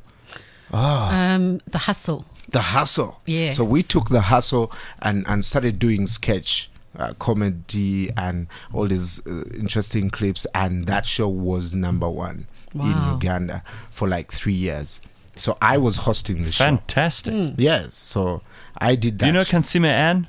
The Hustle. The Hustle. Yes. So we took The Hustle and started doing sketch, comedy, and all these interesting clips. And that show was number 1 in Uganda for like 3 years. So I was hosting the show. Fantastic. Yes. So I did that. Do you know Kansime Ann?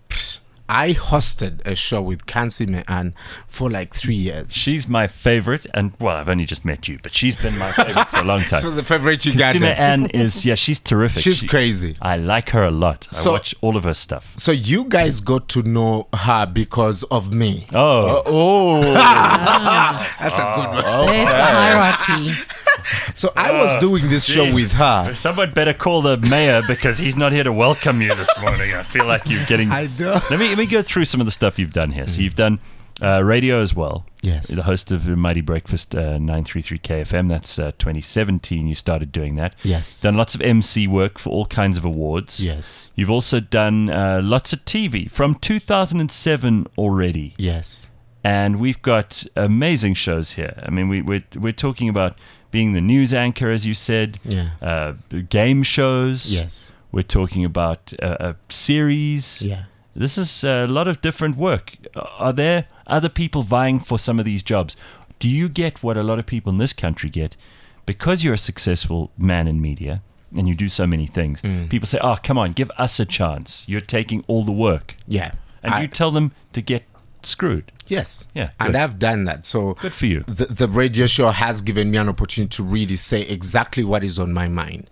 I hosted a show with Kansime Ann for like 3 years. She's my favorite, and well, I've only just met you, but she's been my favorite for a long time. So the favorite Kansime Uganda. Ann is, she's terrific. She's crazy. I like her a lot. I So- watch all of her stuff. So you guys got to know her because of me. Oh, That's a good one. There's the hierarchy. So I was doing this show geez. with her. Someone better call the mayor because he's not here to welcome you this morning. I feel like you're getting. I know. Let me go through some of the stuff you've done here. So you've done radio as well. Yes. You're the host of Mighty Breakfast 933 KFM. That's 2017. You started doing that. Yes. Done lots of MC work for all kinds of awards. Yes. You've also done lots of TV from 2007 already. Yes. And we've got amazing shows here. I mean, we're talking about being the news anchor, as you said. Yeah. Game shows. Yes. We're talking about a series. Yeah. This is a lot of different work. Are there other people vying for some of these jobs? Do you get what a lot of people in this country get? Because you're a successful man in media and you do so many things, people say, oh, come on, give us a chance. You're taking all the work. Yeah. And you tell them to get screwed. Yes. Yeah, And good. I've done that. So Good for you. The radio show has given me an opportunity to really say exactly what is on my mind.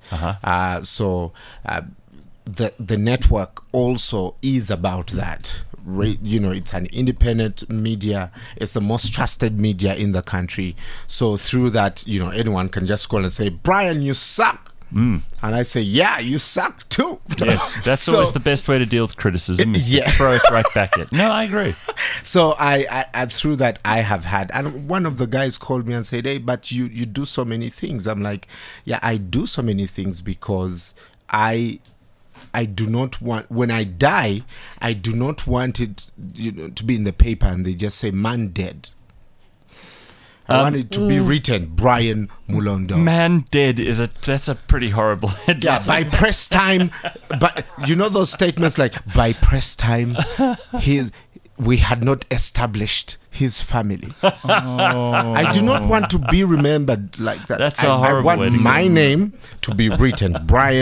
The network also is about that. It's an independent media. It's the most trusted media in the country. So through that, anyone can just call and say, Brian, you suck. And I say, yeah, you suck too. Yes, that's So- always the best way to deal with criticism is Yeah. to throw it right back at. No, I agree. So I through that I have had, and one of the guys called me and said, hey, but you do so many things. I'm like, yeah, I do so many things because I do not want, when I die, I do not want it to be in the paper and they just say man dead. I want it to be written Brian Mulondo. Man dead that's a pretty horrible headline. Yeah, by press time, but those statements like by press time, we had not established his family. I do not want to be remembered like that. That's a I horrible want way to go. my name to be written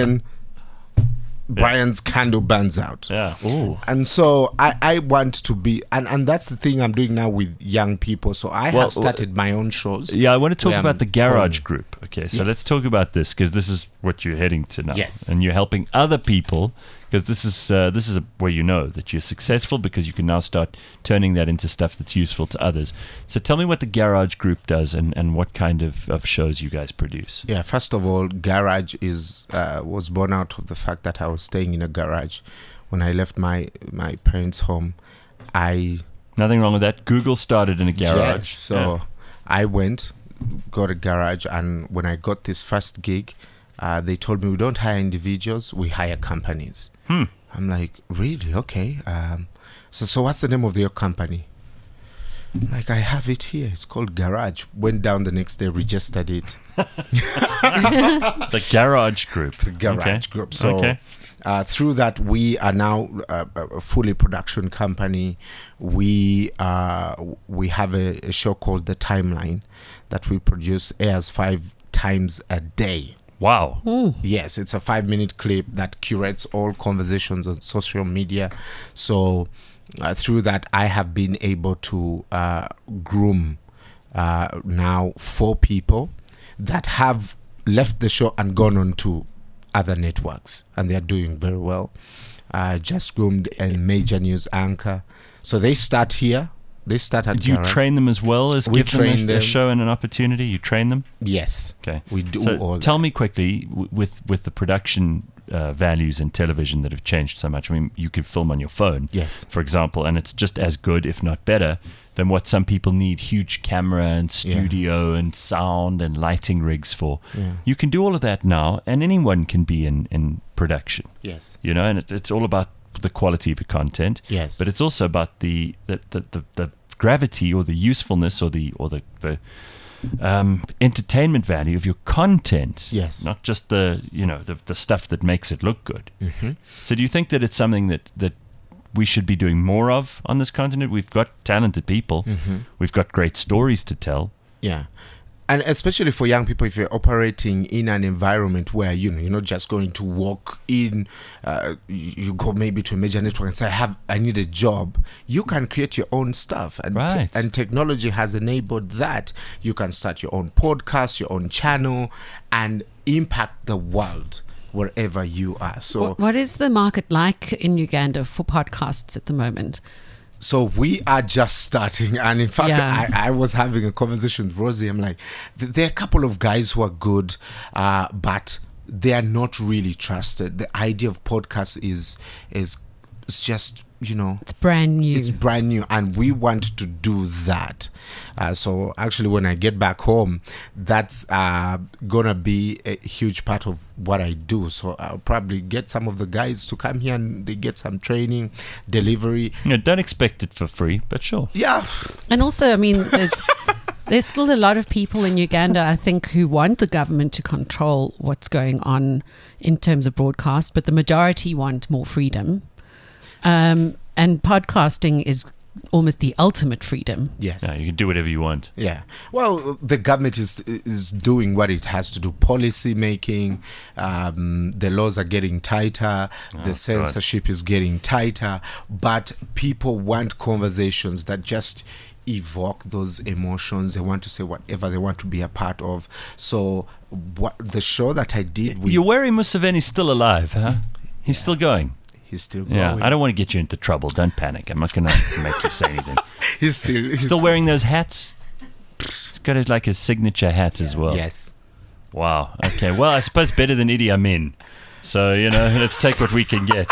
Brian's candle burns out. Yeah. Ooh. And so I want to be, and that's the thing I'm doing now with young people. So I have started my own shows. Yeah, I want to talk where about I'm the Garage calling- Group. Okay, so Yes. let's talk about this because this is what you're heading to now. Yes. And you're helping other people because this is where you know that you're successful because you can now start turning that into stuff that's useful to others. So tell me what the Garage Group does and what kind of shows you guys produce. Yeah, first of all, Garage was born out of the fact that I was staying in a garage. When I left my parents' home, Nothing wrong with that. Google started in a garage. Yes, so I got a garage, and when I got this first gig, they told me we don't hire individuals, we hire companies. I'm like, really? Okay. So what's the name of your company? I'm like, I have it here. It's called Garage. Went down the next day, registered it. The Garage Group. The Garage Group. So through that, we are now a fully production company. We have a show called The Timeline that we produce, airs 5 times a day. Wow. Yes, it's a 5-minute clip that curates all conversations on social media. So through that, I have been able to groom now 4 people that have left the show and gone on to other networks, and they are doing very well. Just groomed a major news anchor. So they start here. They start at Do you Garage. train them as well as We give them train a them. show and an opportunity? You train them? Yes. Okay. We do So all tell that. me quickly, with the production values in television that have changed so much. I mean, you can film on your phone, Yes. for example, and it's just as good, if not better, than what some people need huge camera and studio and sound and lighting rigs for. Yeah. You can do all of that now, and anyone can be in production. Yes. You know, and it's all about the quality of your content. Yes. But it's also about the gravity or the usefulness or the entertainment value of your content. Yes. Not just the stuff that makes it look good. Mm-hmm. So do you think that it's something that we should be doing more of on this continent? We've got talented people. Mm-hmm. We've got great stories to tell. Yeah. And especially for young people, if you're operating in an environment where, you're not just going to walk in, you go maybe to a major network and say, I need a job. You can create your own stuff. And, Right. and technology has enabled that. You can start your own podcast, your own channel, and impact the world wherever you are. So What is the market like in Uganda for podcasts at the moment? So we are just starting, and in fact, Yeah. I was having a conversation with Rosie. I'm like, there are a couple of guys who are good, but they are not really trusted. The idea of podcasts is just, It's brand new. it's brand new, and we want to do that. So actually, when I get back home, that's gonna be a huge part of what I do. So I'll probably get some of the guys to come here and they get some training, delivery. Don't expect it for free, but sure. Yeah. And also, I mean, there's still a lot of people in Uganda, I think, who want the government to control what's going on in terms of broadcast, but the majority want more freedom. And podcasting is almost the ultimate freedom. Yes. Yeah, you can do whatever you want. Yeah. Well, the government is doing what it has to do. Policy making, the laws are getting tighter, the censorship is getting tighter, but people want conversations that just evoke those emotions. They want to say whatever they want to be a part of. So what the show that I did with Yoweri Museveni's still alive, huh? He's still going. he's still going. Yeah, I don't want to get you into trouble. Don't panic. I'm not going to make you say anything. He's Still wearing those hats? He's got his signature hat as well. Yes. Wow. Okay. Well, I suppose better than Idi Amin. So, let's take what we can get.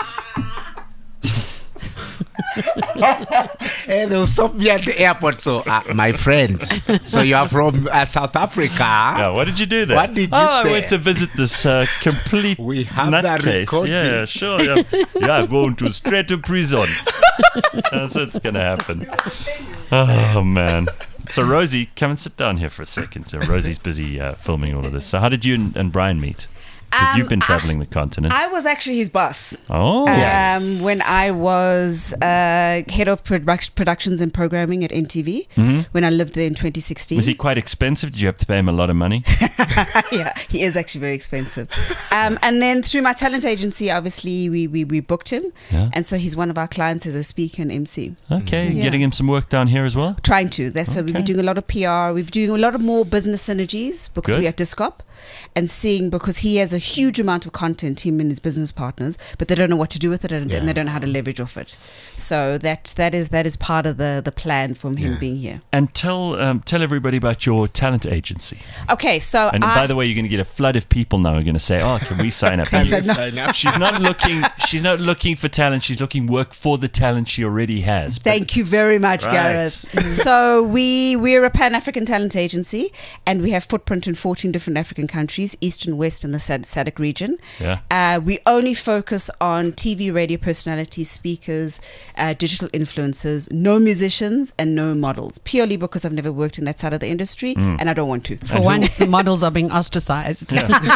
Hey, they'll stop me at the airport. So, my friend, so you are from South Africa? Yeah, what did you do there? What did you I say? went to visit this complete We have that nutcase. recording. Yeah, sure. Yeah, I'm going straight to prison. That's what's going to happen. Oh, man. So, Rosie, come and sit down here for a second. Rosie's busy filming all of this. So, how did you and Brian meet? Because you've been traveling the continent. I was actually his boss. Oh. Yes. When I was head of productions and programming at NTV, when I lived there in 2016. Was he quite expensive? Did you have to pay him a lot of money? Yeah, he is actually very expensive. And then through my talent agency, obviously, we booked him. Yeah. And so he's one of our clients as a speaker and MC. Okay, Yeah. getting him some work down here as well? Trying to. That's so we've been Okay. doing a lot of PR. We've been doing a lot of more business synergies because Good. we are at Discop and seeing because he has a huge amount of content, him and his business partners, but they don't know what to do with it and they don't know how to leverage off it. So that is part of the plan from him being here. And tell everybody about your talent agency. Okay, so And by the way, you're going to get a flood of people now who are going to say, "Oh, can we sign up?" Can You- we sign She's not looking for talent. She's looking work for the talent she already has. But- Thank you very much, Right. Gareth. So we're a Pan-African talent agency, and we have footprint in 14 different African countries, East and West, and the SADC region. Yeah. We only focus on TV, radio personalities, speakers, digital influencers, no musicians and no models, purely because I've never worked in that side of the industry and I don't want to. For once, the models are being ostracized.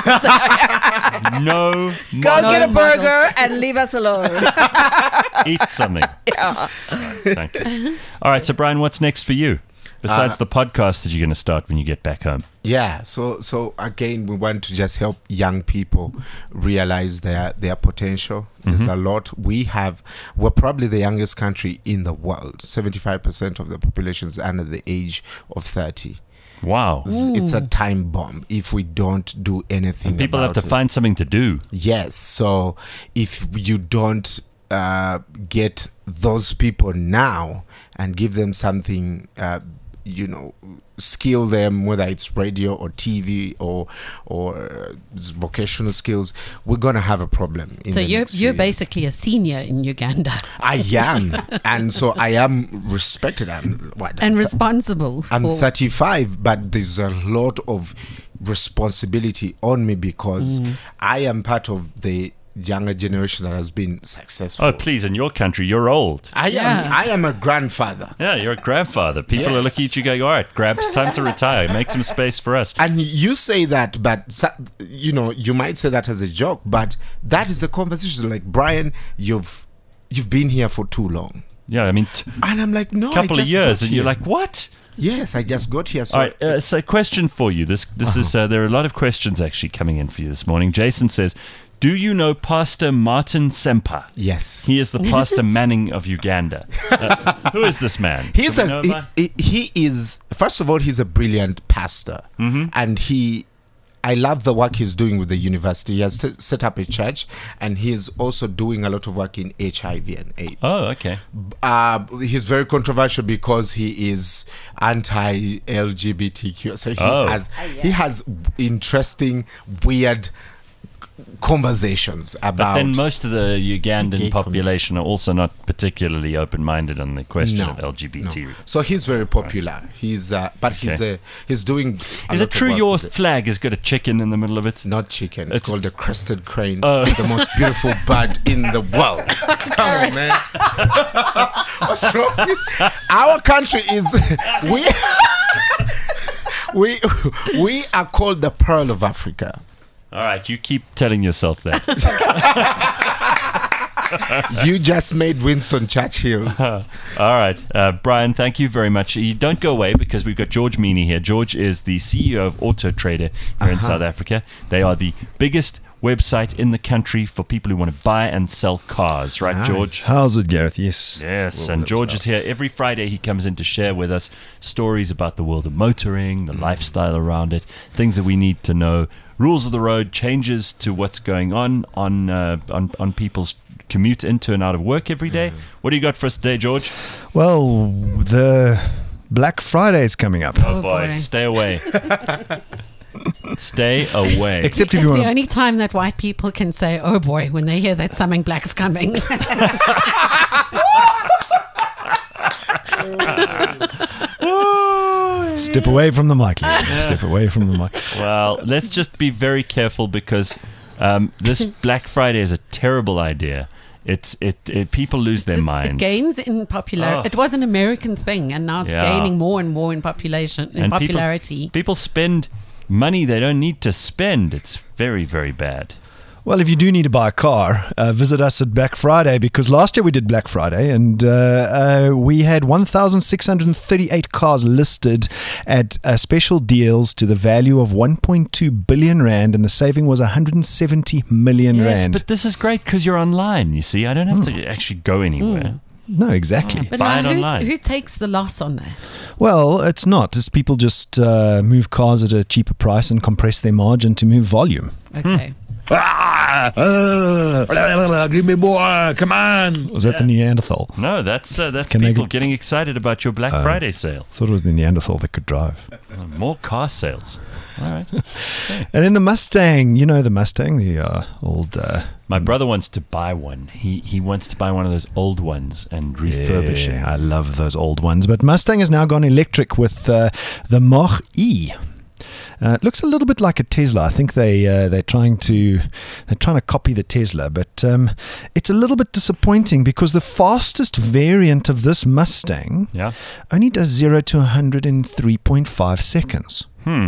No. Go get a models. burger and leave us alone. Eat something. Thank you. All right, so Brian, what's next for you? Besides the podcast that you're going to start when you get back home. Yeah, so again, we want to just help young people realize their potential. There's a lot. We're probably the youngest country in the world. 75% of the population is under the age of 30. Wow. It's a time bomb if we don't do anything. And people have about to it. find something to do. Yes, so if you don't get those people now and give them something, skill them, whether it's radio or TV or vocational skills, we're gonna have a problem. So you're basically a senior in Uganda. I am, and so I am respected. I'm Responsible. I'm 35, but there's a lot of responsibility on me because I am part of the younger generation that has been successful. Oh, please, in your country, you're old. I am a grandfather. Yeah, you're a grandfather. People are looking at you going, all right, Gramps, time to retire. Make some space for us. And you say that, but you might say that as a joke, but that is a conversation. Like, Brian, you've been here for too long. Yeah, I mean, and I'm like, no, a couple of years, and you're like, what? Yes, I just got here. So, all right, so question for you. This is there are a lot of questions actually coming in for you this morning. Jason says, do you know Pastor Martin Semper? Yes. He is the Pastor Manning of Uganda. Who is this man? He is, first of all, he's a brilliant pastor. And I love the work he's doing with the university. He has set up a church, and he's also doing a lot of work in HIV and AIDS. Oh, okay. He's very controversial because he is anti-LGBTQ. So he has interesting, weird conversations about. But then most of the Ugandan population are also not particularly open-minded on the question of LGBT. No. So he's very popular. Right. He's doing. Is it true your flag has got a chicken in the middle of it? Not chicken. It's called the crested crane. The most beautiful bird in the world. Come on, man. What's wrong? Our country is we are called the Pearl of Africa. All right, you keep telling yourself that. You just made Winston Churchill. All right, Brian, thank you very much. You don't go away because we've got George Meany here. George is the CEO of Auto Trader here in South Africa. They are the biggest website in the country for people who want to buy and sell cars, right, George? How's it, Gareth? Yes. Yes, and George is here every Friday. He comes in to share with us stories about the world of motoring, the lifestyle around it, things that we need to know, rules of the road, changes to what's going on people's commute into and out of work every day. What do you got for us today, George? Well, the Black Friday is coming up. Oh boy, stay away. Stay away. Except if it's you want the only time that white people can say, oh boy, when they hear that something black's coming. Step away from the mic. Step away from the mic. Well, let's just be very careful because this Black Friday is a terrible idea. People lose their minds. It gains in popularity. It was an American thing, and now it's gaining more and more in popularity. People spend money they don't need to spend. It's very, very bad. Well, if you do need to buy a car, visit us at Black Friday, because last year we did Black Friday and we had 1,638 cars listed at special deals to the value of 1.2 billion rand, and the saving was 170 million rand. But this is great because you're online, you see. I don't have to actually go anywhere. No, exactly. But buy it online. Who takes the loss on that? Well, it's not. It's people just move cars at a cheaper price and compress their margin to move volume. Okay. Give me more, come on. Was that the Neanderthal? No, that's people getting excited about your Black Friday sale. Thought it was the Neanderthal that could drive. More car sales. All right. And then the Mustang, the Mustang, the old... My brother wants to buy one. He wants to buy one of those old ones and refurbish it. I love those old ones. But Mustang has now gone electric with the Mach-E. It looks a little bit like a Tesla. I think they're trying to copy the Tesla, but it's a little bit disappointing because the fastest variant of this Mustang only does 0 to 100 in 3.5 seconds.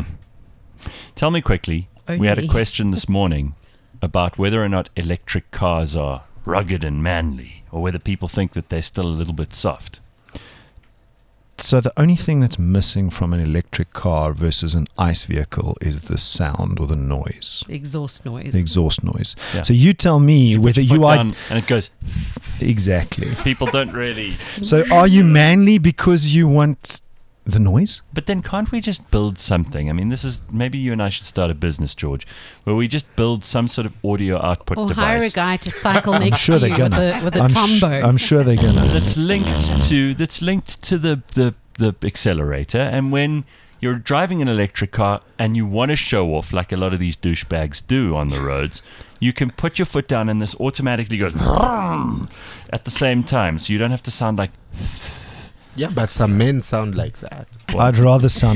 Tell me quickly. We had a question this morning about whether or not electric cars are rugged and manly, or whether people think that they're still a little bit soft. So the only thing that's missing from an electric car versus an ICE vehicle is the sound or the noise. Exhaust noise. The exhaust noise. Yeah. So you tell me whether you are... And it goes... Exactly. People don't really... So are you manly because you want the noise? But then can't we just build something? I mean, this is... Maybe you and I should start a business, George, where we just build some sort of audio output or device. hire a guy to cycle next sure to you with a trombone. I'm sure they're gonna. That's linked to the accelerator, and when you're driving an electric car and you want to show off like a lot of these douchebags do on the roads, you can put your foot down and this automatically goes at the same time, so you don't have to sound like... Yeah, but some men sound like that. I'd rather sound...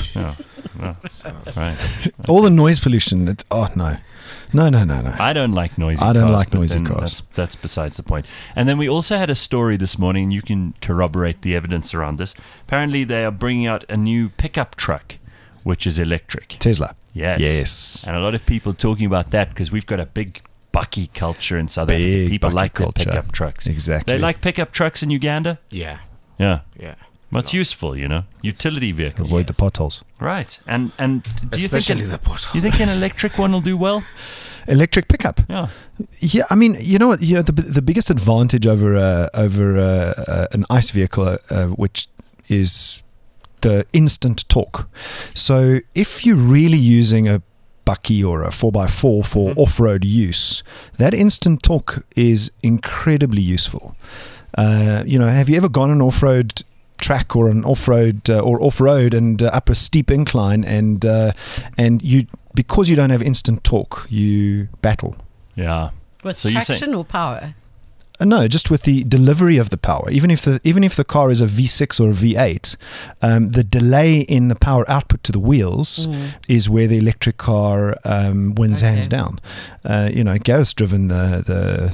Right. All the noise pollution. No. I don't like noisy cars. I don't like but noisy then cars. That's besides the point. And then we also had a story this morning, and you can corroborate the evidence around this. Apparently, they are bringing out a new pickup truck, which is electric. Tesla. Yes. And a lot of people talking about that because we've got a big bucky culture in South Africa. People like their pickup trucks. Exactly. They like pickup trucks in Uganda? Yeah. Yeah. Well, it's useful, utility vehicle. Avoid the potholes. Right. And do you Especially think the potholes. You think an electric one will do well? Electric pickup. Yeah. I mean, you know what? The biggest advantage over an ICE vehicle, which is the instant torque. So if you're really using a bucky or a 4x4 for off-road use, that instant torque is incredibly useful. Have you ever gone on an off-road track or an off-road and up a steep incline and you, because you don't have instant torque, you battle? Yeah. With So traction or power? No, just with the delivery of the power. Even if the car is a V6 or a V8, the delay in the power output to the wheels is where the electric car wins hands down. Gareth's driven the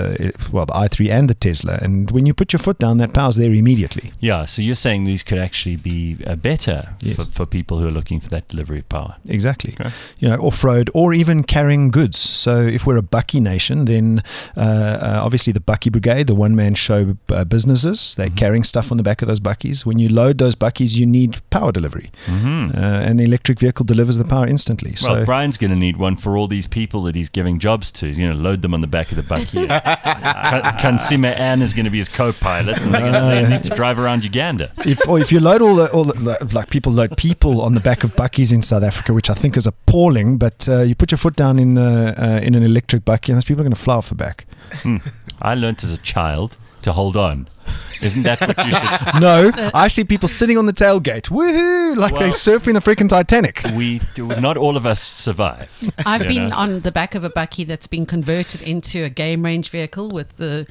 i3 and the Tesla, and when you put your foot down, that power's there immediately. Yeah, so you're saying these could actually be better for people who are looking for that delivery of power. Exactly. Okay. Off-road or even carrying goods. So if we're a bucky nation, then obviously the Bucky Brigade, the one-man show businesses, they're carrying stuff on the back of those buckies. When you load those buckies, you need power delivery. And the electric vehicle delivers the power instantly. Well, So Brian's going to need one for all these people that he's giving jobs to. He's going to load them on the back of the bucky. Kansima Ann is going to be his co-pilot, and they need to drive around Uganda. if you load all the like people load people on the back of buckies in South Africa, which I think is appalling, but you put your foot down in an electric bucky, and those people are going to fly off the back. I learnt as a child to hold on. Isn't that what you should... No, I see people sitting on the tailgate, woohoo, like they're surfing the freaking Titanic. Not all of us survive. I've been on the back of a bucky that's been converted into a game range vehicle with the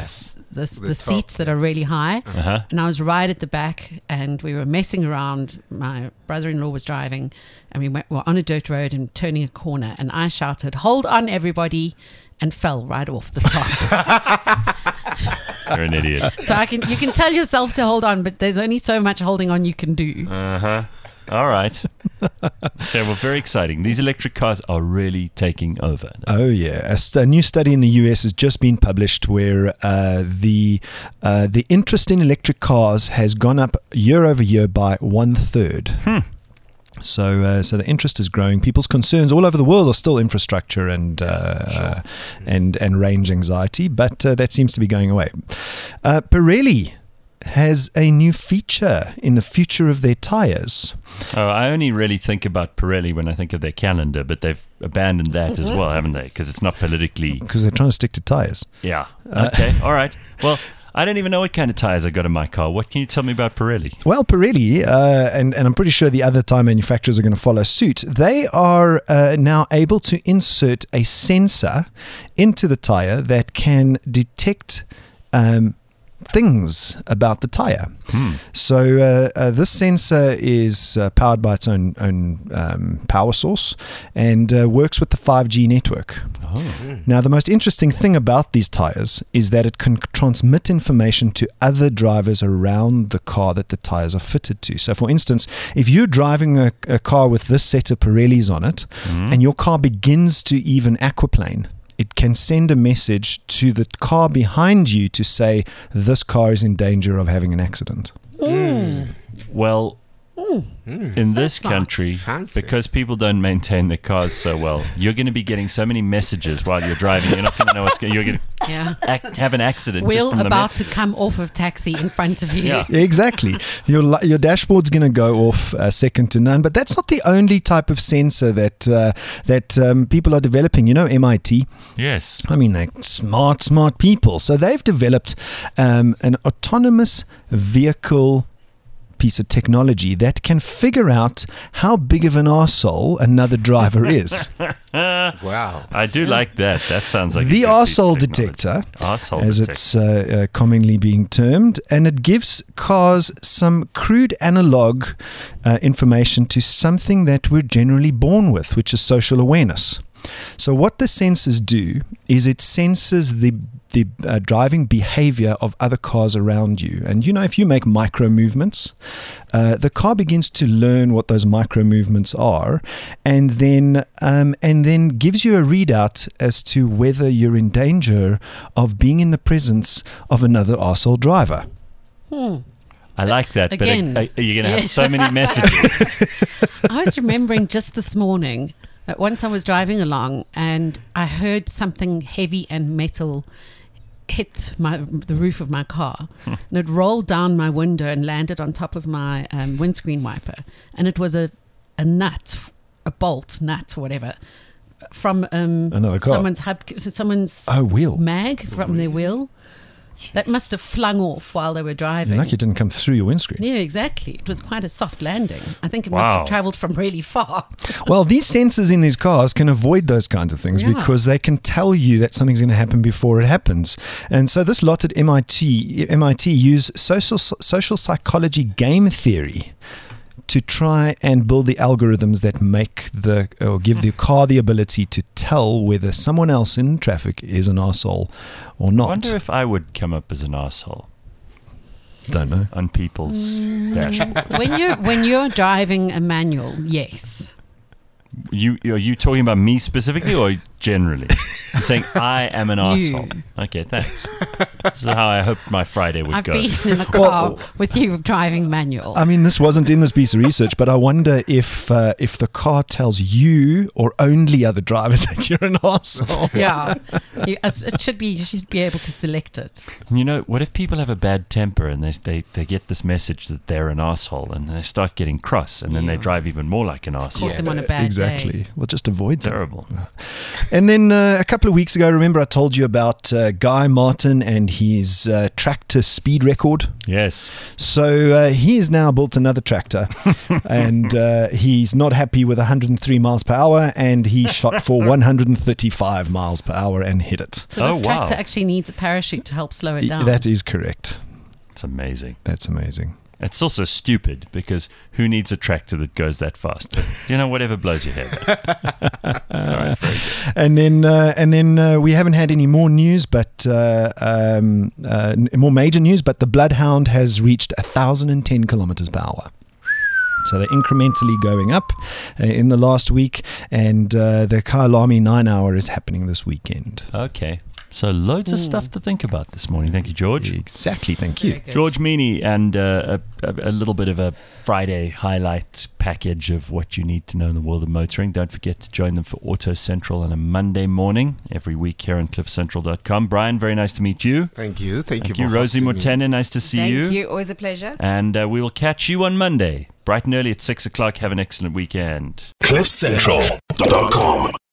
seats that are really high. And I was right at the back, and we were messing around. My brother-in-law was driving, and we were on a dirt road and turning a corner, and I shouted, "Hold on, everybody," and fell right off the top. You're an idiot. So you can tell yourself to hold on, but there's only so much holding on you can do. All right. Okay, well, very exciting. These electric cars are really taking over. Oh, yeah. A new study in the US has just been published where the interest in electric cars has gone up year over year by 1/3. So the interest is growing. People's concerns all over the world are still infrastructure and range anxiety, but that seems to be going away. Pirelli has a new feature in the future of their tires. Oh, I only really think about Pirelli when I think of their calendar, but they've abandoned that as well, haven't they? Because it's not politically... Because they're trying to stick to tires. Yeah. Okay. All right. Well, I don't even know what kind of tires I got in my car. What can you tell me about Pirelli? Well, Pirelli, and I'm pretty sure the other tire manufacturers are going to follow suit, they are now able to insert a sensor into the tire that can detect things about the tire. So this sensor is powered by its own power source and works with the 5G network. Now, the most interesting thing about these tires is that it can transmit information to other drivers around the car that the tires are fitted to. So, for instance, if you're driving a car with this set of Pirellis on it and your car begins to even aquaplane, it can send a message to the car behind you to say this car is in danger of having an accident. Well, in this country, Fancy. because people don't maintain their cars so well, you're going to be getting so many messages while you're driving. You're not going to know what's going. You're going to have an accident. Will just from the about to message. come off of taxi in front of you. Yeah. Exactly. Your dashboard's going to go off second to none. But that's not the only type of sensor that people are developing. You know, MIT. Yes. I mean, they're smart people. So they've developed an autonomous vehicle piece of technology that can figure out how big of an arsehole another driver is. Wow. I do like that. That sounds like The a good piece of arsehole technology. detector, Arsehole as detector. it's commonly being termed, and it gives cars some crude analog information to something that we're generally born with, which is social awareness. So what the sensors do is it senses the driving behavior of other cars around you. And, you know, if you make micro movements, the car begins to learn what those micro movements are and then gives you a readout as to whether you're in danger of being in the presence of another arsehole driver. I like that, Again. but you're going to have so many messages. I was remembering just this morning that once I was driving along and I heard something heavy and metal hit the roof of my car, and it rolled down my window and landed on top of my windscreen wiper, and it was a nut, a bolt nut or whatever from Another car. someone's Wheel. mag from their wheel that must have flung off while they were driving. You're lucky it didn't come through your windscreen. Yeah, exactly. It was quite a soft landing. I think it must Wow. have traveled from really far. Well, these sensors in these cars can avoid those kinds of things Yeah. because they can tell you that something's going to happen before it happens. And so this lot at MIT use social psychology game theory to try and build the algorithms that give the car the ability to tell whether someone else in traffic is an arsehole or I not. wonder if I would come up as an asshole Don't know. on people's dashboard. When you're driving a manual, yes. Are you talking about me specifically or generally? You're saying I am an You. arsehole. Okay, thanks. This is how I hoped my Friday would I've go. been in a car with you driving manual. I mean, this wasn't in this piece of research, but I wonder if the car tells you or only other drivers that you're an arsehole. Yeah, it should be. You should be able to select it. You know, what if people have a bad temper and they get this message that they're an asshole and they start getting cross and then they drive even more like an asshole? Put them on a bad Exactly. day. We'll just avoid them. Terrible. And then a couple of weeks ago, remember I told you about Guy Martin and his tractor speed record? Yes. So he's now built another tractor and he's not happy with 103 miles per hour and he shot for 135 miles per hour and hit it. So this Oh, wow. tractor actually needs a parachute to help slow it down. That is correct. It's amazing. That's amazing. It's also stupid because who needs a tractor that goes that fast? But, you know, whatever blows your head. All right, very good. And then we haven't had any more news, but more major news. But the Bloodhound has reached 1,010 kilometers per hour. So they're incrementally going up in the last week, and the Kyalami 9 hour is happening this weekend. Okay. So loads of stuff to think about this morning. Thank you, George. Exactly, thank you. Very good. George Meany, and a little bit of a Friday highlight package of what you need to know in the world of motoring. Don't forget to join them for Auto Central on a Monday morning every week here on cliffcentral.com. Brian, very nice to meet you. Thank you. Thank you. Thank you. for Rosie hosting me. Motene, nice to see Thank you. Always a pleasure. And we will catch you on Monday, bright and early at 6 o'clock. Have an excellent weekend. CliffCentral.com